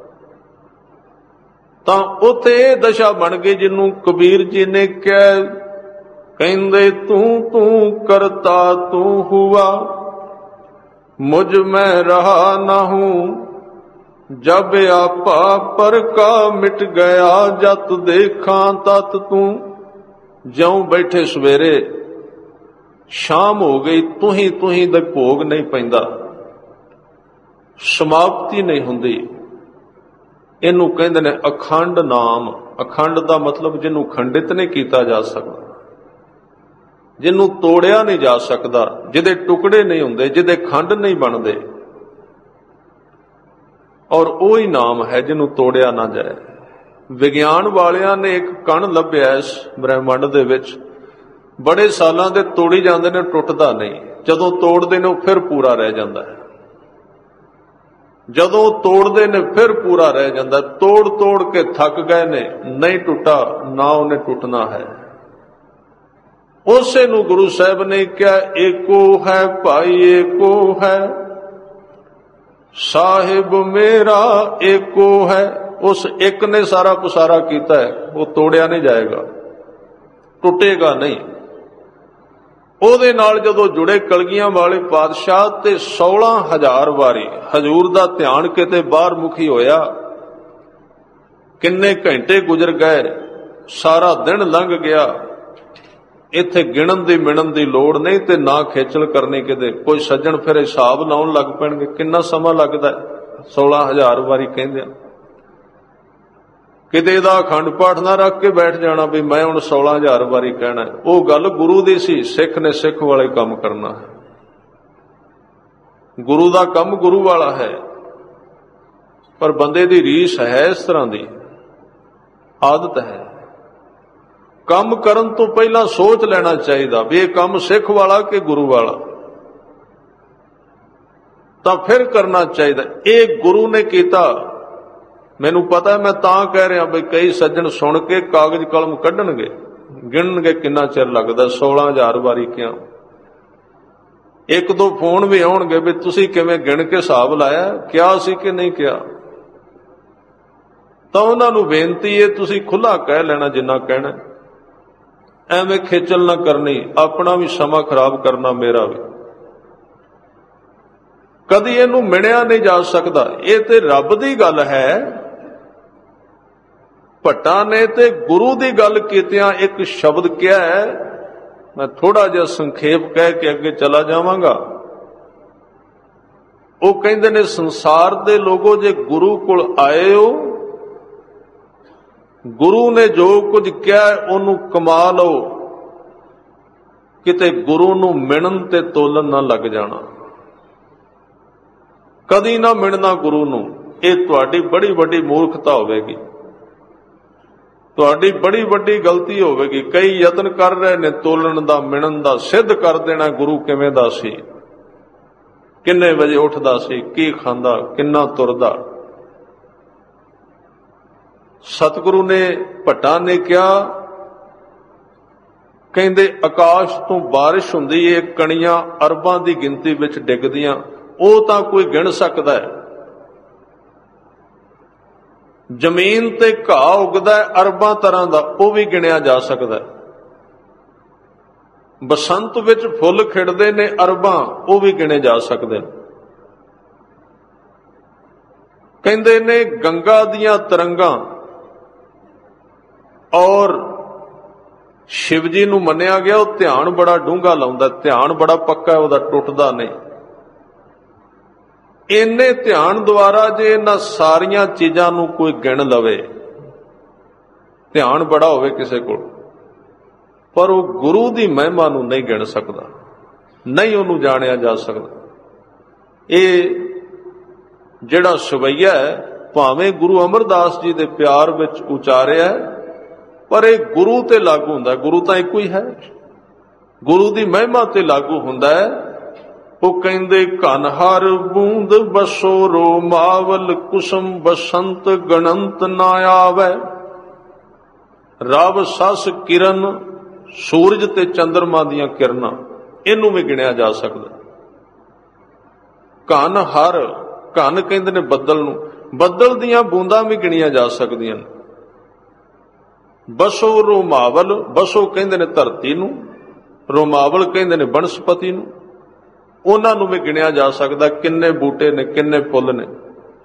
ਤਾਂ ਉੱਥੇ ਇਹ ਦਸ਼ਾ ਬਣ ਗਈ ਜਿਹਨੂੰ ਕਬੀਰ ਜੀ ਨੇ ਕਿਹਾ, ਕਹਿੰਦੇ ਤੂੰ ਤੂੰ ਕਰਤਾ ਤੂੰ ਹੁਆ, ਮੁਝ ਮੈਂ ਰਹਾ ਨਾ ਹੂੰ। ਜਬ ਆਪਾ ਪਰ ਕਾ ਮਿਟ ਗਿਆ, ਜਤ ਦੇਖਾਂ ਤਤ ਤੂੰ। ਜਿਉਂ ਬੈਠੇ ਸਵੇਰੇ ਸ਼ਾਮ ਹੋ ਗਈ, ਤੂੰ ਹੀ ਦਾ ਭੋਗ ਨਹੀਂ ਪੈਂਦਾ, ਸਮਾਪਤੀ ਨਹੀਂ ਹੁੰਦੀ। ਇਹਨੂੰ ਕਹਿੰਦੇ ਨੇ ਅਖੰਡ ਨਾਮ। ਅਖੰਡ ਦਾ ਮਤਲਬ ਜਿਹਨੂੰ ਖੰਡਿਤ ਨਹੀਂ ਕੀਤਾ ਜਾ ਸਕਦਾ, ਜਿਹਨੂੰ ਤੋੜਿਆ ਨਹੀਂ ਜਾ ਸਕਦਾ, ਜਿਹਦੇ ਟੁਕੜੇ ਨਹੀਂ ਹੁੰਦੇ, ਜਿਹਦੇ ਖੰਡ ਨਹੀਂ ਬਣਦੇ। ਔਰ ਉਹ ਹੀ ਨਾਮ ਹੈ ਜਿਹਨੂੰ ਤੋੜਿਆ ਨਾ ਜਾਏ। ਵਿਗਿਆਨ ਵਾਲਿਆਂ ਨੇ ਇੱਕ ਕਣ ਲੱਭਿਆ ਇਸ ਬ੍ਰਹਿਮੰਡ ਦੇ ਵਿੱਚ, ਬੜੇ ਸਾਲਾਂ ਦੇ ਤੋੜੀ ਜਾਂਦੇ ਨੇ, ਟੁੱਟਦਾ ਨਹੀਂ। ਜਦੋਂ ਤੋੜਦੇ ਨੇ ਉਹ ਫਿਰ ਪੂਰਾ ਰਹਿ ਜਾਂਦਾ ਹੈ, ਜਦੋਂ ਤੋੜਦੇ ਨੇ ਫਿਰ ਪੂਰਾ ਰਹਿ ਜਾਂਦਾ। ਤੋੜ ਤੋੜ ਕੇ ਥੱਕ ਗਏ ਨੇ, ਨਹੀਂ ਟੁੱਟਾ, ਨਾ ਉਹਨੇ ਟੁੱਟਣਾ ਹੈ। ਉਸੇ ਨੂੰ ਗੁਰੂ ਸਾਹਿਬ ਨੇ ਕਿਹਾ ਏਕੋ ਹੈ ਭਾਈ ਏਕੋ ਹੈ, ਸਾਹਿਬ ਮੇਰਾ ਏਕੋ ਹੈ। ਉਸ ਇੱਕ ਨੇ ਸਾਰਾ ਪੁਸਾਰਾ ਕੀਤਾ ਹੈ, ਉਹ ਤੋੜਿਆ ਨਹੀਂ ਜਾਏਗਾ, ਟੁੱਟੇਗਾ ਨਹੀਂ। ਉਹਦੇ ਨਾਲ ਜਦੋਂ ਜੁੜੇ ਕਲਗੀਆਂ ਵਾਲੇ ਪਾਤਸ਼ਾਹ, ਤੇ 16,000 ਵਾਰੀ ਹਜ਼ੂਰ ਦਾ ਧਿਆਨ ਕਿਤੇ ਬਾਹਰ ਮੁਖੀ ਹੋਇਆ। ਕਿੰਨੇ ਘੰਟੇ ਗੁਜ਼ਰ ਗਏ, ਸਾਰਾ ਦਿਨ ਲੰਘ ਗਿਆ। ਇੱਥੇ ਗਿਣਨ ਦੀ ਮਿਣਨ ਦੀ ਲੋੜ ਨਹੀਂ, ਤੇ ਨਾ ਖੇਚਲ ਕਰਨੀ ਕਿਤੇ। ਕੋਈ ਸੱਜਣ ਫਿਰ ਹਿਸਾਬ ਲਾਉਣ ਲੱਗ ਪੈਣਗੇ, ਕਿੰਨਾ ਸਮਾਂ ਲੱਗਦਾ 16,000 ਵਾਰੀ ਕਹਿੰਦੇ। ਕਿਤੇ ਇਹਦਾ ਅਖੰਡ ਪਾਠ ਨਾ ਰੱਖ ਕੇ ਬੈਠ ਜਾਣਾ ਵੀ ਮੈਂ ਹੁਣ 16,000 ਵਾਰੀ ਕਹਿਣਾ। ਉਹ ਗੱਲ ਗੁਰੂ ਦੀ ਸੀ। ਸਿੱਖ ਨੇ ਸਿੱਖ ਵਾਲੇ ਕੰਮ ਕਰਨਾ ਹੈ। ਗੁਰੂ ਦਾ ਕੰਮ ਗੁਰੂ ਵਾਲਾ ਹੈ। ਪਰ ਬੰਦੇ ਦੀ ਰੀਸ ਹੈ, ਇਸ ਤਰ੍ਹਾਂ ਦੀ ਆਦਤ ਹੈ। ਕੰਮ ਕਰਨ ਤੋਂ ਪਹਿਲਾਂ ਸੋਚ ਲੈਣਾ ਚਾਹੀਦਾ ਵੀ ਇਹ ਕੰਮ ਸਿੱਖ ਵਾਲਾ ਕਿ ਗੁਰੂ ਵਾਲਾ, ਤਾਂ ਫਿਰ ਕਰਨਾ ਚਾਹੀਦਾ। ਇਹ ਗੁਰੂ ਨੇ ਕੀਤਾ। ਮੈਨੂੰ ਪਤਾ, ਮੈਂ ਤਾਂ ਕਹਿ ਰਿਹਾ ਵੀ ਕਈ ਸੱਜਣ ਸੁਣ ਕੇ ਕਾਗਜ਼ ਕਲਮ ਕੱਢਣਗੇ, ਗਿਣਨਗੇ ਕਿੰਨਾ ਚਿਰ ਲੱਗਦਾ 16,000 ਵਾਰੀ ਕਿਹਾ। ਇੱਕ ਦੋ ਫੋਨ ਵੀ ਆਉਣਗੇ ਵੀ ਤੁਸੀਂ ਕਿਵੇਂ ਗਿਣ ਕੇ ਹਿਸਾਬ ਲਾਇਆ, ਕਿਹਾ ਸੀ ਕਿ ਨਹੀਂ ਕਿਹਾ। ਤਾਂ ਉਹਨਾਂ ਨੂੰ ਬੇਨਤੀ ਹੈ ਤੁਸੀਂ ਖੁੱਲਾ ਕਹਿ ਲੈਣਾ ਜਿੰਨਾ ਕਹਿਣਾ, ਐਵੇਂ ਖੇਚਲ ਨਾ ਕਰਨੀ, ਆਪਣਾ ਵੀ ਸਮਾਂ ਖਰਾਬ ਕਰਨਾ, ਮੇਰਾ ਵੀ। ਕਦੀ ਇਹਨੂੰ ਮਿਣਿਆ ਨਹੀਂ ਜਾ ਸਕਦਾ। ਇਹ ਤੇ ਰੱਬ ਦੀ ਗੱਲ ਹੈ। ਭੱਟਾਂ ਨੇ ਤੇ ਗੁਰੂ ਦੀ ਗੱਲ ਕੀਤਿਆਂ ਇੱਕ ਸ਼ਬਦ ਕਿਹਾ ਹੈ, ਮੈਂ ਥੋੜਾ ਜਿਹਾ ਸੰਖੇਪ ਕਹਿ ਕੇ ਅੱਗੇ ਚਲਾ ਜਾਵਾਂਗਾ। ਉਹ ਕਹਿੰਦੇ ਨੇ, ਸੰਸਾਰ ਦੇ ਲੋਗੋ ਜੇ ਗੁਰੂ ਕੋਲ ਆਏ ਹੋ, ਗੁਰੂ ਨੇ ਜੋ ਕੁਝ ਕਿਹਾ ਉਹਨੂੰ ਕਮਾ ਲਓ, ਕਿਤੇ ਗੁਰੂ ਨੂੰ ਮਿਣਨ ਤੇ ਤੋਲਣ ਨਾ ਲੱਗ ਜਾਣਾ। ਕਦੀ ਨਾ ਮਿਣਨਾ ਗੁਰੂ ਨੂੰ। ਇਹ ਤੁਹਾਡੀ ਬੜੀ ਵੱਡੀ ਮੂਰਖਤਾ ਹੋਵੇਗੀ, ਤੁਹਾਡੀ ਬੜੀ ਵੱਡੀ ਗਲਤੀ ਹੋਵੇਗੀ। ਕਈ ਯਤਨ ਕਰ ਰਹੇ ਨੇ ਤੋਲਣ ਦਾ, ਮਿਣਨ ਦਾ, ਸਿੱਧ ਕਰ ਦੇਣਾ ਗੁਰੂ ਕਿਵੇਂ ਦਾ ਸੀ, ਕਿੰਨੇ ਵਜੇ ਉੱਠਦਾ ਸੀ, ਕੀ ਖਾਂਦਾ, ਕਿੰਨਾ ਤੁਰਦਾ। ਸਤਿਗੁਰੂ ਨੇ, ਭੱਟਾਂ ਨੇ ਕਿਹਾ, ਕਹਿੰਦੇ ਆਕਾਸ਼ ਤੋਂ ਬਾਰਿਸ਼ ਹੁੰਦੀ ਏ, ਕਣੀਆਂ ਅਰਬਾਂ ਦੀ ਗਿਣਤੀ ਵਿੱਚ ਡਿੱਗਦੀਆਂ, ਉਹ ਤਾਂ ਕੋਈ ਗਿਣ ਸਕਦਾ ਹੈ। ਜ਼ਮੀਨ ਤੇ ਘਾਹ ਉੱਗਦਾ ਹੈ ਅਰਬਾਂ ਤਰ੍ਹਾਂ ਦਾ, ਉਹ ਵੀ ਗਿਣਿਆ ਜਾ ਸਕਦਾ ਹੈ। ਬਸੰਤ ਵਿੱਚ ਫੁੱਲ ਖਿੜਦੇ ਨੇ ਅਰਬਾਂ, ਉਹ ਵੀ ਗਿਣੇ ਜਾ ਸਕਦੇ ਨੇ। ਕਹਿੰਦੇ ਨੇ ਗੰਗਾ ਦੀਆਂ ਤਰੰਗਾਂ, ਔਰ ਸ਼ਿਵ ਜੀ ਨੂੰ ਮੰਨਿਆ ਗਿਆ ਉਹ ਧਿਆਨ ਬੜਾ ਡੂੰਘਾ ਲਾਉਂਦਾ, ਧਿਆਨ ਬੜਾ ਪੱਕਾ ਉਹਦਾ, ਟੁੱਟਦਾ ਨਹੀਂ। ਇੰਨੇ ਧਿਆਨ ਦੁਆਰਾ ਜੇ ਇਹਨਾਂ ਸਾਰੀਆਂ ਚੀਜ਼ਾਂ ਨੂੰ ਕੋਈ ਗਿਣ ਲਵੇ, ਧਿਆਨ ਬੜਾ ਹੋਵੇ ਕਿਸੇ ਕੋਲ, ਪਰ ਉਹ ਗੁਰੂ ਦੀ ਮਹਿਮਾ ਨੂੰ ਨਹੀਂ ਗਿਣ ਸਕਦਾ, ਨਹੀਂ ਉਹਨੂੰ ਜਾਣਿਆ ਜਾ ਸਕਦਾ। ਇਹ ਜਿਹੜਾ ਸਵਈਆ ਹੈ, ਭਾਵੇਂ ਗੁਰੂ ਅਮਰਦਾਸ ਜੀ ਦੇ ਪਿਆਰ ਵਿੱਚ ਉਚਾਰਿਆ, ਪਰ ਇਹ ਗੁਰੂ ਤੇ ਲਾਗੂ ਹੁੰਦਾ। ਗੁਰੂ ਤਾਂ ਇੱਕੋ ਹੀ ਹੈ, ਗੁਰੂ ਦੀ ਮਹਿਮਾ ਤੇ ਲਾਗੂ ਹੁੰਦਾ ਹੈ। ਉਹ ਕਹਿੰਦੇ, ਘਨ ਹਰ ਬੂੰਦ ਬਸੋ ਰੋਮਾਵਲ, ਕੁਸਮ ਬਸੰਤ ਗਣੰਤ ਨਾ ਆਵੈ। ਰਬ ਸਸ ਕਿਰਨ, ਸੂਰਜ ਤੇ ਚੰਦਰਮਾ ਦੀਆਂ ਕਿਰਨਾਂ, ਇਹਨੂੰ ਵੀ ਗਿਣਿਆ ਜਾ ਸਕਦਾ। ਘਨ ਹਰ, ਘਨ ਕਹਿੰਦੇ ਨੇ ਬੱਦਲ ਨੂੰ, ਬੱਦਲ ਦੀਆਂ ਬੂੰਦਾਂ ਵੀ ਗਿਣੀਆਂ ਜਾ ਸਕਦੀਆਂ ਨੇ। ਬਸੋ ਰੋਮਾਵਲ, ਬਸੋ ਕਹਿੰਦੇ ਨੇ ਧਰਤੀ ਨੂੰ, ਰੋਮਾਵਲ ਕਹਿੰਦੇ ਨੇ ਬਨਸਪਤੀ ਨੂੰ, ਉਹਨਾਂ ਨੂੰ ਵੀ ਗਿਣਿਆ ਜਾ ਸਕਦਾ, ਕਿੰਨੇ ਬੂਟੇ ਨੇ, ਕਿੰਨੇ ਫੁੱਲ ਨੇ।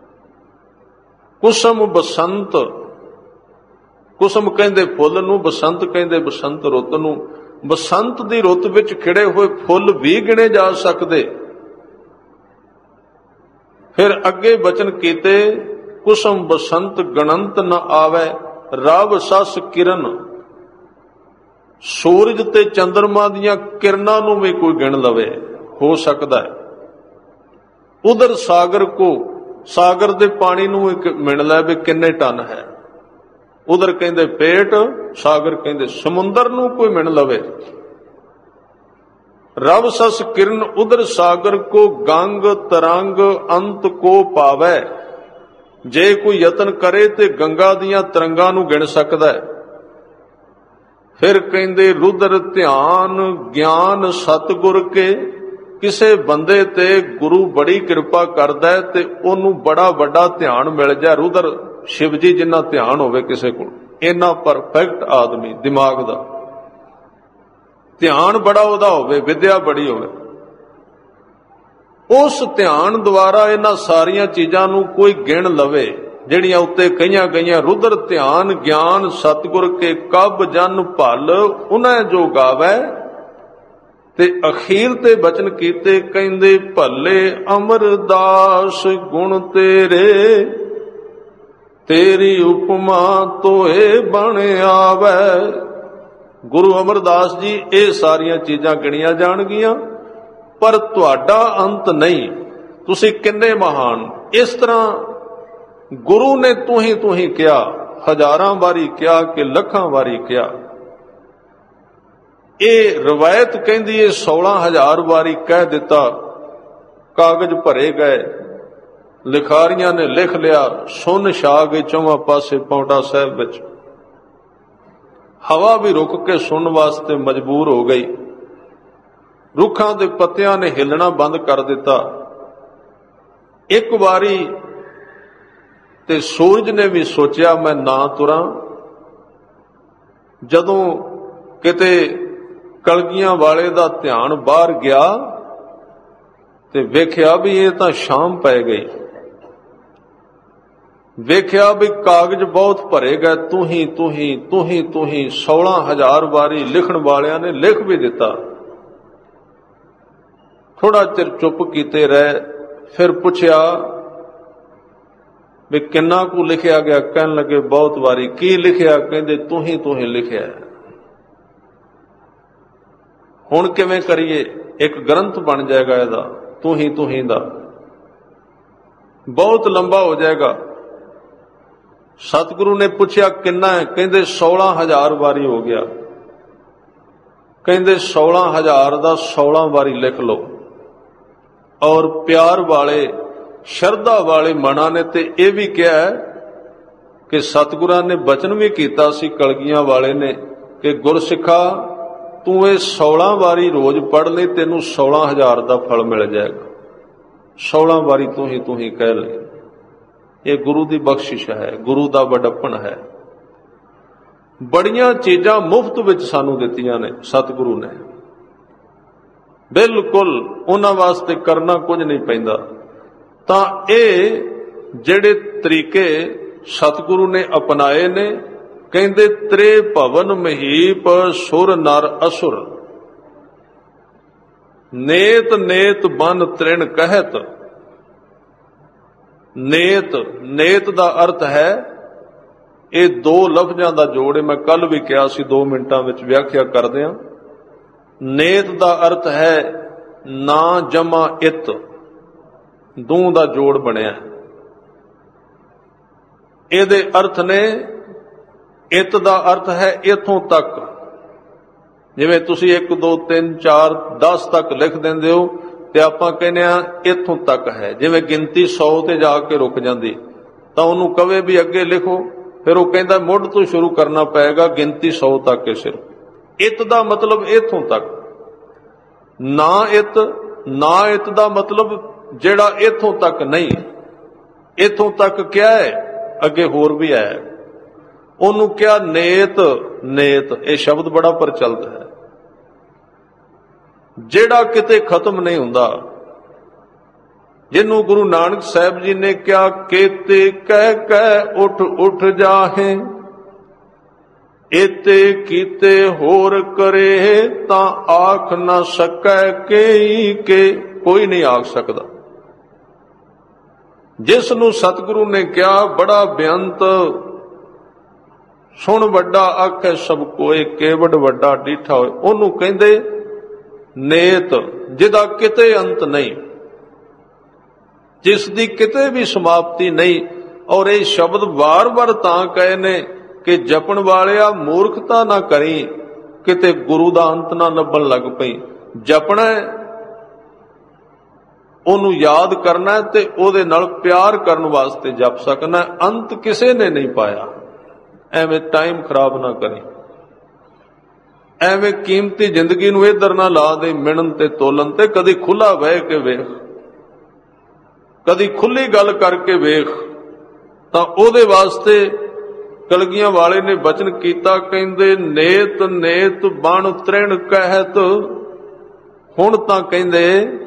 ਕੁਸਮ ਬਸੰਤ, ਕੁਸਮ ਕਹਿੰਦੇ ਫੁੱਲ ਨੂੰ, ਬਸੰਤ ਕਹਿੰਦੇ ਬਸੰਤ ਰੁੱਤ ਨੂੰ। ਬਸੰਤ ਦੀ ਰੁੱਤ ਵਿੱਚ ਖਿੜੇ ਹੋਏ ਫੁੱਲ ਵੀ ਗਿਣੇ ਜਾ ਸਕਦੇ। ਫਿਰ ਅੱਗੇ ਬਚਨ ਕੀਤੇ, ਕੁਸਮ ਬਸੰਤ ਗਣੰਤ ਨ ਆਵੈ, ਰਬ ਸਸ ਕਿਰਨ, ਸੂਰਜ ਤੇ ਚੰਦਰਮਾ ਦੀਆਂ ਕਿਰਨਾਂ ਨੂੰ ਵੀ ਕੋਈ ਗਿਣ ਲਵੇ, ਹੋ ਸਕਦਾ ਹੈ। ਉਧਰ ਸਾਗਰ ਕੋ, ਸਾਗਰ ਦੇ ਪਾਣੀ ਨੂੰ ਇੱਕ ਮਿਣ ਲੈ ਵੀ ਕਿੰਨੇ ਟਨ ਹੈ। ਉਧਰ ਕਹਿੰਦੇ ਪੇਟ, ਸਾਗਰ ਕਹਿੰਦੇ ਸਮੁੰਦਰ ਨੂੰ ਕੋਈ ਮਿਣ ਲਵੇ। ਰਬ ਸਸ ਕਿਰਨ ਉਧਰ ਸਾਗਰ ਕੋ, ਗੰਗ ਤਰੰਗ ਅੰਤ ਕੋ ਪਾਵੈ। ਜੇ ਕੋਈ ਯਤਨ ਕਰੇ ਤੇ ਗੰਗਾ ਦੀਆਂ ਤਰੰਗਾਂ ਨੂੰ ਗਿਣ ਸਕਦਾ ਹੈ। ਫਿਰ ਕਹਿੰਦੇ ਰੁਦਰ ਧਿਆਨ ਗਿਆਨ ਸਤਿਗੁਰ ਕੇ, ਕਿਸੇ ਬੰਦੇ ਤੇ ਗੁਰੂ ਬੜੀ ਕਿਰਪਾ ਕਰਦਾ ਹੈ ਤੇ ਉਹਨੂੰ ਬੜਾ ਵੱਡਾ ਧਿਆਨ ਮਿਲ ਜਾ। ਰੁਦਰ ਸ਼ਿਵ ਜੀ ਜਿੰਨਾ ਧਿਆਨ ਹੋਵੇ ਕਿਸੇ ਕੋਲ, ਇੰਨਾ ਪਰਫੈਕਟ ਆਦਮੀ, ਦਿਮਾਗ ਦਾ ਧਿਆਨ ਬੜਾ ਉਹਦਾ ਹੋਵੇ, ਵਿਦਿਆ ਬੜੀ ਹੋਵੇ, ਉਸ ਧਿਆਨ ਦੁਆਰਾ ਇਹਨਾਂ ਸਾਰੀਆਂ ਚੀਜ਼ਾਂ ਨੂੰ ਕੋਈ ਗਿਣ ਲਵੇ ਜਿਹੜੀਆਂ ਉੱਤੇ ਕਹੀਆਂ ਗਈਆਂ। ਰੁਦਰ ਧਿਆਨ ਗਿਆਨ ਸਤਿਗੁਰ ਕੇ, ਕਬ ਜਨ ਭਲ ਉਹਨਾਂ ਜੋ ਗਾਵੈ। ਤੇ ਅਖੀਰ ਤੇ ਬਚਨ ਕੀਤੇ, ਕਹਿੰਦੇ ਭੱਲੇ ਅਮਰਦਾਸ ਗੁਣ ਤੇਰੇ, ਤੇਰੀ ਉਪਮਾ ਤੋਏ ਬਣ ਆਵੈ। ਗੁਰੂ ਅਮਰਦਾਸ ਜੀ ਇਹ ਸਾਰੀਆਂ ਚੀਜ਼ਾਂ ਗਿਣੀਆਂ ਜਾਣਗੀਆਂ, ਪਰ ਤੁਹਾਡਾ ਅੰਤ ਨਹੀਂ। ਤੁਸੀਂ ਕਿੰਨੇ ਮਹਾਨ। ਇਸ ਤਰ੍ਹਾਂ ਗੁਰੂ ਨੇ ਤੂੰ ਹੀ ਕਿਹਾ, ਹਜ਼ਾਰਾਂ ਵਾਰੀ ਕਿਹਾ ਕਿ ਲੱਖਾਂ ਵਾਰੀ ਕਿਹਾ। ਇਹ ਰਵਾਇਤ ਕਹਿੰਦੀ ਹੈ 16,000 ਵਾਰੀ ਕਹਿ ਦਿੱਤਾ। ਕਾਗਜ਼ ਭਰੇ ਗਏ, ਲਿਖਾਰੀਆਂ ਨੇ ਲਿਖ ਲਿਆ, ਸੁੰਨ ਛਾ ਗਈ ਚੌਵਾਂ ਪਾਸੇ ਪੌਂਟਾ ਸਾਹਿਬ ਵਿੱਚ। ਹਵਾ ਵੀ ਰੁਕ ਕੇ ਸੁਣਨ ਵਾਸਤੇ ਮਜਬੂਰ ਹੋ ਗਈ। ਰੁੱਖਾਂ ਦੇ ਪੱਤਿਆਂ ਨੇ ਹਿੱਲਣਾ ਬੰਦ ਕਰ ਦਿੱਤਾ। ਇੱਕ ਵਾਰੀ ਤੇ ਸੂਰਜ ਨੇ ਵੀ ਸੋਚਿਆ ਮੈਂ ਨਾ ਤੁਰਾਂ। ਜਦੋਂ ਕਿਤੇ ਕਲਗੀਆਂ ਵਾਲੇ ਦਾ ਧਿਆਨ ਬਾਹਰ ਗਿਆ ਤੇ ਵੇਖਿਆ ਵੀ ਇਹ ਤਾਂ ਸ਼ਾਮ ਪੈ ਗਈ। ਵੇਖਿਆ ਵੀ ਕਾਗਜ਼ ਬਹੁਤ ਭਰੇ ਗਏ, ਤੂੰ ਹੀ 16,000 ਵਾਰੀ ਲਿਖਣ ਵਾਲਿਆਂ ਨੇ ਲਿਖ ਵੀ ਦਿੱਤਾ। ਥੋੜਾ ਚਿਰ ਚੁੱਪ ਕੀਤੇ ਰਹੇ, ਫਿਰ ਪੁੱਛਿਆ ਵੀ ਕਿੰਨਾ ਕੁ ਲਿਖਿਆ ਗਿਆ। ਕਹਿਣ ਲੱਗੇ ਬਹੁਤ ਵਾਰੀ। ਕੀ ਲਿਖਿਆ? ਕਹਿੰਦੇ ਤੂੰ ਹੀ ਲਿਖਿਆ। ਹੁਣ ਕਿਵੇਂ ਕਰੀਏ? ਇੱਕ ਗ੍ਰੰਥ ਬਣ ਜਾਏਗਾ ਇਹਦਾ, ਤੂੰ ਹੀ ਦਾ, ਬਹੁਤ ਲੰਬਾ ਹੋ ਜਾਏਗਾ। ਸਤਿਗੁਰੂ ਨੇ ਪੁੱਛਿਆ ਕਿੰਨਾ ਹੈ? ਕਹਿੰਦੇ 16,000 ਵਾਰੀ ਹੋ ਗਿਆ। ਕਹਿੰਦੇ 16,000 ਦਾ 16 ਵਾਰੀ ਲਿਖ ਲਓ। ਔਰ ਪਿਆਰ ਵਾਲੇ ਸ਼ਰਧਾ ਵਾਲੇ ਮਨਾਂ ਨੇ ਤੇ ਇਹ ਵੀ ਕਿਹਾ ਕਿ ਸਤਿਗੁਰਾਂ ਨੇ ਬਚਨ ਵੀ ਕੀਤਾ ਸੀ ਕਲਗੀਆਂ ਵਾਲੇ ਨੇ ਕਿ ਗੁਰਸਿੱਖਾ ਤੂੰ ਇਹ 16 ਵਾਰੀ ਰੋਜ਼ ਪੜ੍ਹ ਲਈ, ਤੈਨੂੰ 16,000 ਦਾ ਫਲ ਮਿਲ ਜਾਏਗਾ। 16 ਵਾਰੀ ਤੂੰ ਹੀ ਕਹਿ ਲੈ। ਇਹ ਗੁਰੂ ਦੀ ਬਖਸ਼ਿਸ਼ ਹੈ, ਗੁਰੂ ਦਾ ਵਡੱਪਣ ਹੈ। ਬੜੀਆਂ ਚੀਜ਼ਾਂ ਮੁਫਤ ਵਿੱਚ ਸਾਨੂੰ ਦਿੱਤੀਆਂ ਨੇ ਸਤਿਗੁਰੂ ਨੇ। ਬਿਲਕੁਲ ਉਹਨਾਂ ਵਾਸਤੇ ਕਰਨਾ ਕੁਝ ਨਹੀਂ ਪੈਂਦਾ। ਤਾਂ ਇਹ ਜਿਹੜੇ ਤਰੀਕੇ ਸਤਿਗੁਰੂ ਨੇ ਅਪਣਾਏ ਨੇ, ਕਹਿੰਦੇ ਤ੍ਰੇ ਭਵਨ ਮਹੀਪ ਸੁਰ ਨਰ ਅਸੁਰ, ਨੇਤ ਨੇਤ ਬਨ ਤ੍ਰਿਣ ਕਹਿਤ। ਨੇਤ ਦਾ ਅਰਥ ਹੈ, ਇਹ ਦੋ ਲਫ਼ਜ਼ਾਂ ਦਾ ਜੋੜ ਹੈ। ਮੈਂ ਕੱਲ ਵੀ ਕਿਹਾ ਸੀ, 2 ਮਿੰਟਾਂ ਵਿੱਚ ਵਿਆਖਿਆ ਕਰਦੇ ਹਾਂ। ਨੇਤ ਦਾ ਅਰਥ ਹੈ ਨਾ ਜਮਾ ਇਤ, ਦੋ ਦਾ ਜੋੜ ਬਣਿਆ। ਇਹਦੇ ਅਰਥ ਨੇ, ਇਤ ਦਾ ਅਰਥ ਹੈ ਇਥੋਂ ਤੱਕ। ਜਿਵੇਂ ਤੁਸੀਂ 1 2 3 4 10 ਤੱਕ ਲਿਖ ਦਿੰਦੇ ਹੋ ਤੇ ਆਪਾਂ ਕਹਿੰਦੇ ਆ ਇਥੋਂ ਤੱਕ ਹੈ। ਜਿਵੇਂ ਗਿਣਤੀ 100 ਤੇ ਜਾ ਕੇ ਰੁਕ ਜਾਂਦੀ, ਤਾਂ ਉਹਨੂੰ ਕਵੇ ਵੀ ਅੱਗੇ ਲਿਖੋ, ਫਿਰ ਉਹ ਕਹਿੰਦਾ ਮੁੱਢ ਤੋਂ ਸ਼ੁਰੂ ਕਰਨਾ ਪਏਗਾ, ਗਿਣਤੀ 100 ਤੱਕ ਹੈ ਸਿਰਫ। ਇਤ ਦਾ ਮਤਲਬ ਇਥੋਂ ਤੱਕ। ਨਾ ਇਤ ਦਾ ਮਤਲਬ ਜਿਹੜਾ ਇਥੋਂ ਤੱਕ ਨਹੀਂ। ਇਥੋਂ ਤੱਕ ਕਿਹਾ ਹੈ, ਅੱਗੇ ਹੋਰ ਵੀ ਹੈ। ਉਹਨੂੰ ਕਿਹਾ ਨੇਤ। ਇਹ ਸ਼ਬਦ ਬੜਾ ਪ੍ਰਚਲਿਤ ਹੈ, ਜਿਹੜਾ ਕਿਤੇ ਖਤਮ ਨਹੀਂ ਹੁੰਦਾ। ਜਿਹਨੂੰ ਗੁਰੂ ਨਾਨਕ ਸਾਹਿਬ ਜੀ ਨੇ ਕਿਹਾ ਕੇਤੇ ਕਹਿ ਉੱਠ ਜਾਹੇ, ਇਤੇ ਕੀਤੇ ਹੋਰ ਕਰੇ, ਤਾਂ ਆਖ ਨਾ ਸਕੈ ਕੇਈ ਕੇ। ਕੋਈ ਨਹੀਂ ਆਖ ਸਕਦਾ। ਜਿਸ ਨੂੰ ਸਤਿਗੁਰੂ ਨੇ ਕਿਹਾ ਬੜਾ ਬੇਅੰਤ, ਸੁਣ ਵੱਡਾ ਆਖੇ ਸਭ ਕੋਏ, ਕੇਵਡ ਵੱਡਾ ਡੀਠਾ ਹੋਏ, ਉਹਨੂੰ ਕਹਿੰਦੇ ਨੇਤ, ਜਿਹਦਾ ਕਿਤੇ ਅੰਤ ਨਹੀਂ, ਜਿਸ ਦੀ ਕਿਤੇ ਵੀ ਸਮਾਪਤੀ ਨਹੀਂ। ਔਰ ਇਹ ਸ਼ਬਦ ਵਾਰ-ਵਾਰ ਤਾਂ ਕਹੇ ਨੇ ਕਿ ਜਪਣ ਵਾਲਿਆ ਮੂਰਖਤਾ ਨਾ ਕਰੀ, ਕਿਤੇ ਗੁਰੂ ਦਾ ਅੰਤ ਨਾ ਲੱਭਣ ਲੱਗ ਪਈ। ਜਪਣਾ, ਉਹਨੂੰ ਯਾਦ ਕਰਨਾ ਤੇ ਉਹਦੇ ਨਾਲ ਪਿਆਰ ਕਰਨ ਵਾਸਤੇ ਜਪ ਸਕਣਾ। ਅੰਤ ਕਿਸੇ ਨੇ ਨਹੀਂ ਪਾਇਆ। ਐਵੇਂ ਟਾਈਮ ਖਰਾਬ ਨਾ ਕਰੀ, ਐਵੇਂ ਕੀਮਤੀ ਜ਼ਿੰਦਗੀ ਨੂੰ ਇਧਰ ਨਾ ਲਾ ਦੇ ਮਿਣਨ ਤੇ ਤੋਲਣ ਤੇ। ਕਦੀ ਖੁੱਲਾ ਬਹਿ ਕੇ ਵੇਖ, ਕਦੀ ਖੁੱਲੀ ਗੱਲ ਕਰਕੇ ਵੇਖ, ਤਾਂ ਉਹਦੇ ਵਾਸਤੇ ਕਲਗੀਆਂ ਵਾਲੇ ਨੇ ਬਚਨ ਕੀਤਾ, ਕਹਿੰਦੇ ਨੇਤ ਬਣ ਤ੍ਰਿਣ ਕਹਿਤ। ਹੁਣ ਤਾਂ ਕਹਿੰਦੇ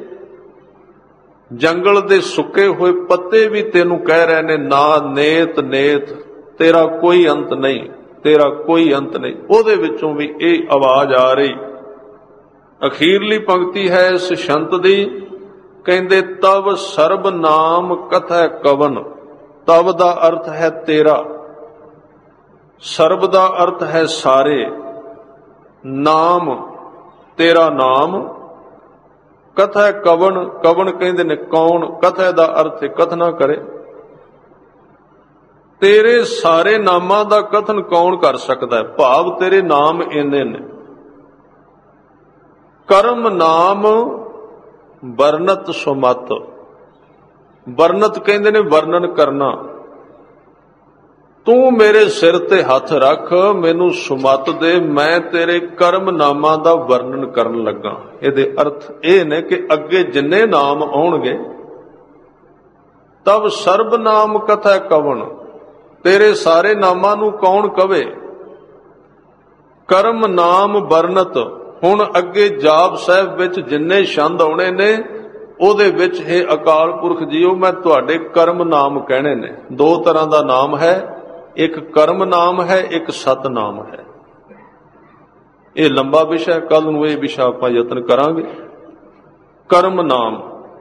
ਜੰਗਲ ਦੇ ਸੁੱਕੇ ਹੋਏ ਪੱਤੇ ਵੀ ਤੈਨੂੰ ਕਹਿ ਰਹੇ ਨੇ ਨਾ ਨੇਤ, ਤੇਰਾ ਕੋਈ ਅੰਤ ਨਹੀਂ, ਤੇਰਾ ਕੋਈ ਅੰਤ ਨਹੀਂ। ਉਹਦੇ ਵਿੱਚੋਂ ਵੀ ਇਹ ਆਵਾਜ਼ ਆ ਰਹੀ। ਅਖੀਰਲੀ ਪੰਕਤੀ ਹੈ ਇਸ ਸ਼ੰਤ ਦੀ, ਕਹਿੰਦੇ ਤਵ ਸਰਬ ਨਾਮ ਕਥੈ ਕਵਨ। ਤਬ ਦਾ ਅਰਥ ਹੈ ਤੇਰਾ, ਸਰਬ ਦਾ ਅਰਥ ਹੈ ਸਾਰੇ, ਨਾਮ ਤੇਰਾ ਨਾਮ, ਕਥਾ ਕਵਣ, ਕਵਣ ਕਹਿੰਦੇ ਨੇ ਕੌਣ, ਕਥਾ ਦਾ ਅਰਥ ਹੈ ਕਥਨਾ ਕਰੇ। ਤੇਰੇ ਸਾਰੇ ਨਾਮਾਂ ਦਾ ਕਥਨ ਕੌਣ ਕਰ ਸਕਦਾ ਹੈ, ਭਾਵ ਤੇਰੇ ਨਾਮ ਇੰਨੇ ਨੇ। ਕਰਮ ਨਾਮ ਵਰਨਤ ਸੁਮਤ, ਵਰਨਤ ਕਹਿੰਦੇ ਨੇ ਵਰਣਨ ਕਰਨਾ। ਤੂੰ ਮੇਰੇ ਸਿਰ ਤੇ ਹੱਥ ਰੱਖ, ਮੈਨੂੰ ਸੁਮਤ ਦੇ, ਮੈਂ ਤੇਰੇ ਕਰਮ ਨਾਮਾਂ ਦਾ ਵਰਣਨ ਕਰਨ ਲੱਗਾ। ਇਹਦੇ ਅਰਥ ਇਹ ਨੇ ਕਿ ਅੱਗੇ ਜਿੰਨੇ ਨਾਮ ਆਉਣਗੇ, ਤਬ ਸਰਬ ਨਾਮ ਕਥਾ ਕਵਣ, ਤੇਰੇ ਸਾਰੇ ਨਾਮਾਂ ਨੂੰ ਕੌਣ ਕਵੇ। ਕਰਮ ਨਾਮ ਵਰਨਤ, ਹੁਣ ਅੱਗੇ ਜਾਪ ਸਾਹਿਬ ਵਿੱਚ ਜਿੰਨੇ ਛੰਦ ਆਉਣੇ ਨੇ, ਉਹਦੇ ਵਿੱਚ ਇਹ ਅਕਾਲ ਪੁਰਖ ਜੀਓ ਮੈਂ ਤੁਹਾਡੇ ਕਰਮ ਨਾਮ ਕਹਿਣੇ ਨੇ। ਦੋ ਤਰ੍ਹਾਂ ਦਾ ਨਾਮ ਹੈ, ਇੱਕ ਕਰਮ ਨਾਮ ਹੈ, ਇੱਕ ਸਤ ਨਾਮ ਹੈ। ਇਹ ਲੰਬਾ ਵਿਸ਼ਾ, ਕੱਲ ਨੂੰ ਇਹ ਵਿਸ਼ਾ ਆਪਾਂ ਯਤਨ ਕਰਾਂਗੇ। ਕਰਮ ਨਾਮ,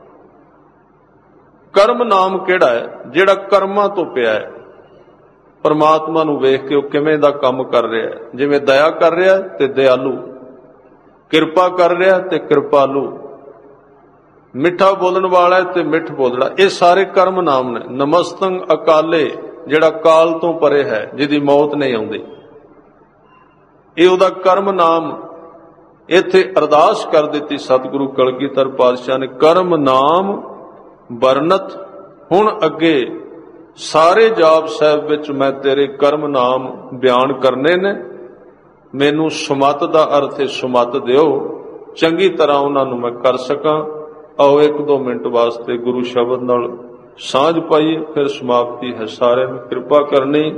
ਕਰਮ ਨਾਮ ਕਿਹੜਾ ਹੈ? ਜਿਹੜਾ ਕਰਮਾਂ ਤੋਂ ਪਿਆ ਹੈ। ਪਰਮਾਤਮਾ ਨੂੰ ਵੇਖ ਕੇ ਉਹ ਕਿਵੇਂ ਦਾ ਕੰਮ ਕਰ ਰਿਹਾ ਹੈ, ਜਿਵੇਂ ਦਇਆ ਕਰ ਰਿਹਾ ਤੇ ਦਇਆਲੂ, ਕਿਰਪਾ ਕਰ ਰਿਹਾ ਤੇ ਕਿਰਪਾਲੂ, ਮਿੱਠਾ ਬੋਲਣ ਵਾਲਾ ਤੇ ਮਿੱਠ ਬੋਲਣਾ, ਇਹ ਸਾਰੇ ਕਰਮ ਨਾਮ ਨੇ। ਨਮਸਤੰ ਅਕਾਲੇ, ਜਿਹੜਾ ਕਾਲ ਤੋਂ ਪਰੇ ਹੈ, ਜਿਹਦੀ ਮੌਤ ਨਹੀਂ ਆਉਂਦੀ, ਇਹ ਉਹਦਾ ਕਰਮ ਨਾਮ। ਇੱਥੇ ਅਰਦਾਸ ਕਰ ਦਿੱਤੀ ਸਤਿਗੁਰੂ ਕਲਗੀਧਰ ਪਾਤਸ਼ਾਹ ਨੇ, ਕਰਮ ਨਾਮ ਵਰਨਤ। ਹੁਣ ਅੱਗੇ ਸਾਰੇ ਜਾਪ ਸਾਹਿਬ ਵਿੱਚ ਮੈਂ ਤੇਰੇ ਕਰਮ ਨਾਮ ਬਿਆਨ ਕਰਨੇ ਨੇ, ਮੈਨੂੰ ਸੁਮਤ ਦਾ ਅਰਥ ਹੈ ਸੁਮਤ ਦਿਓ, ਚੰਗੀ ਤਰ੍ਹਾਂ ਉਹਨਾਂ ਨੂੰ ਮੈਂ ਕਰ ਸਕਾਂ। ਆਓ 1-2 ਮਿੰਟ ਵਾਸਤੇ ਗੁਰੂ ਸ਼ਬਦ ਨਾਲ ਸਾਂਝ ਪਾਈਏ, ਫਿਰ ਸਮਾਪਤੀ ਹੈ। ਸਾਰਿਆਂ ਨੂੰ ਕਿਰਪਾ ਕਰਨੀ।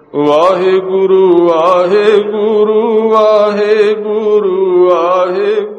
ਵਾਹਿਗੁਰੂ ਵਾਹਿਗੁਰੂ ਵਾਹਿਗੁਰੂ ਵਾਹਿਗੁਰੂ।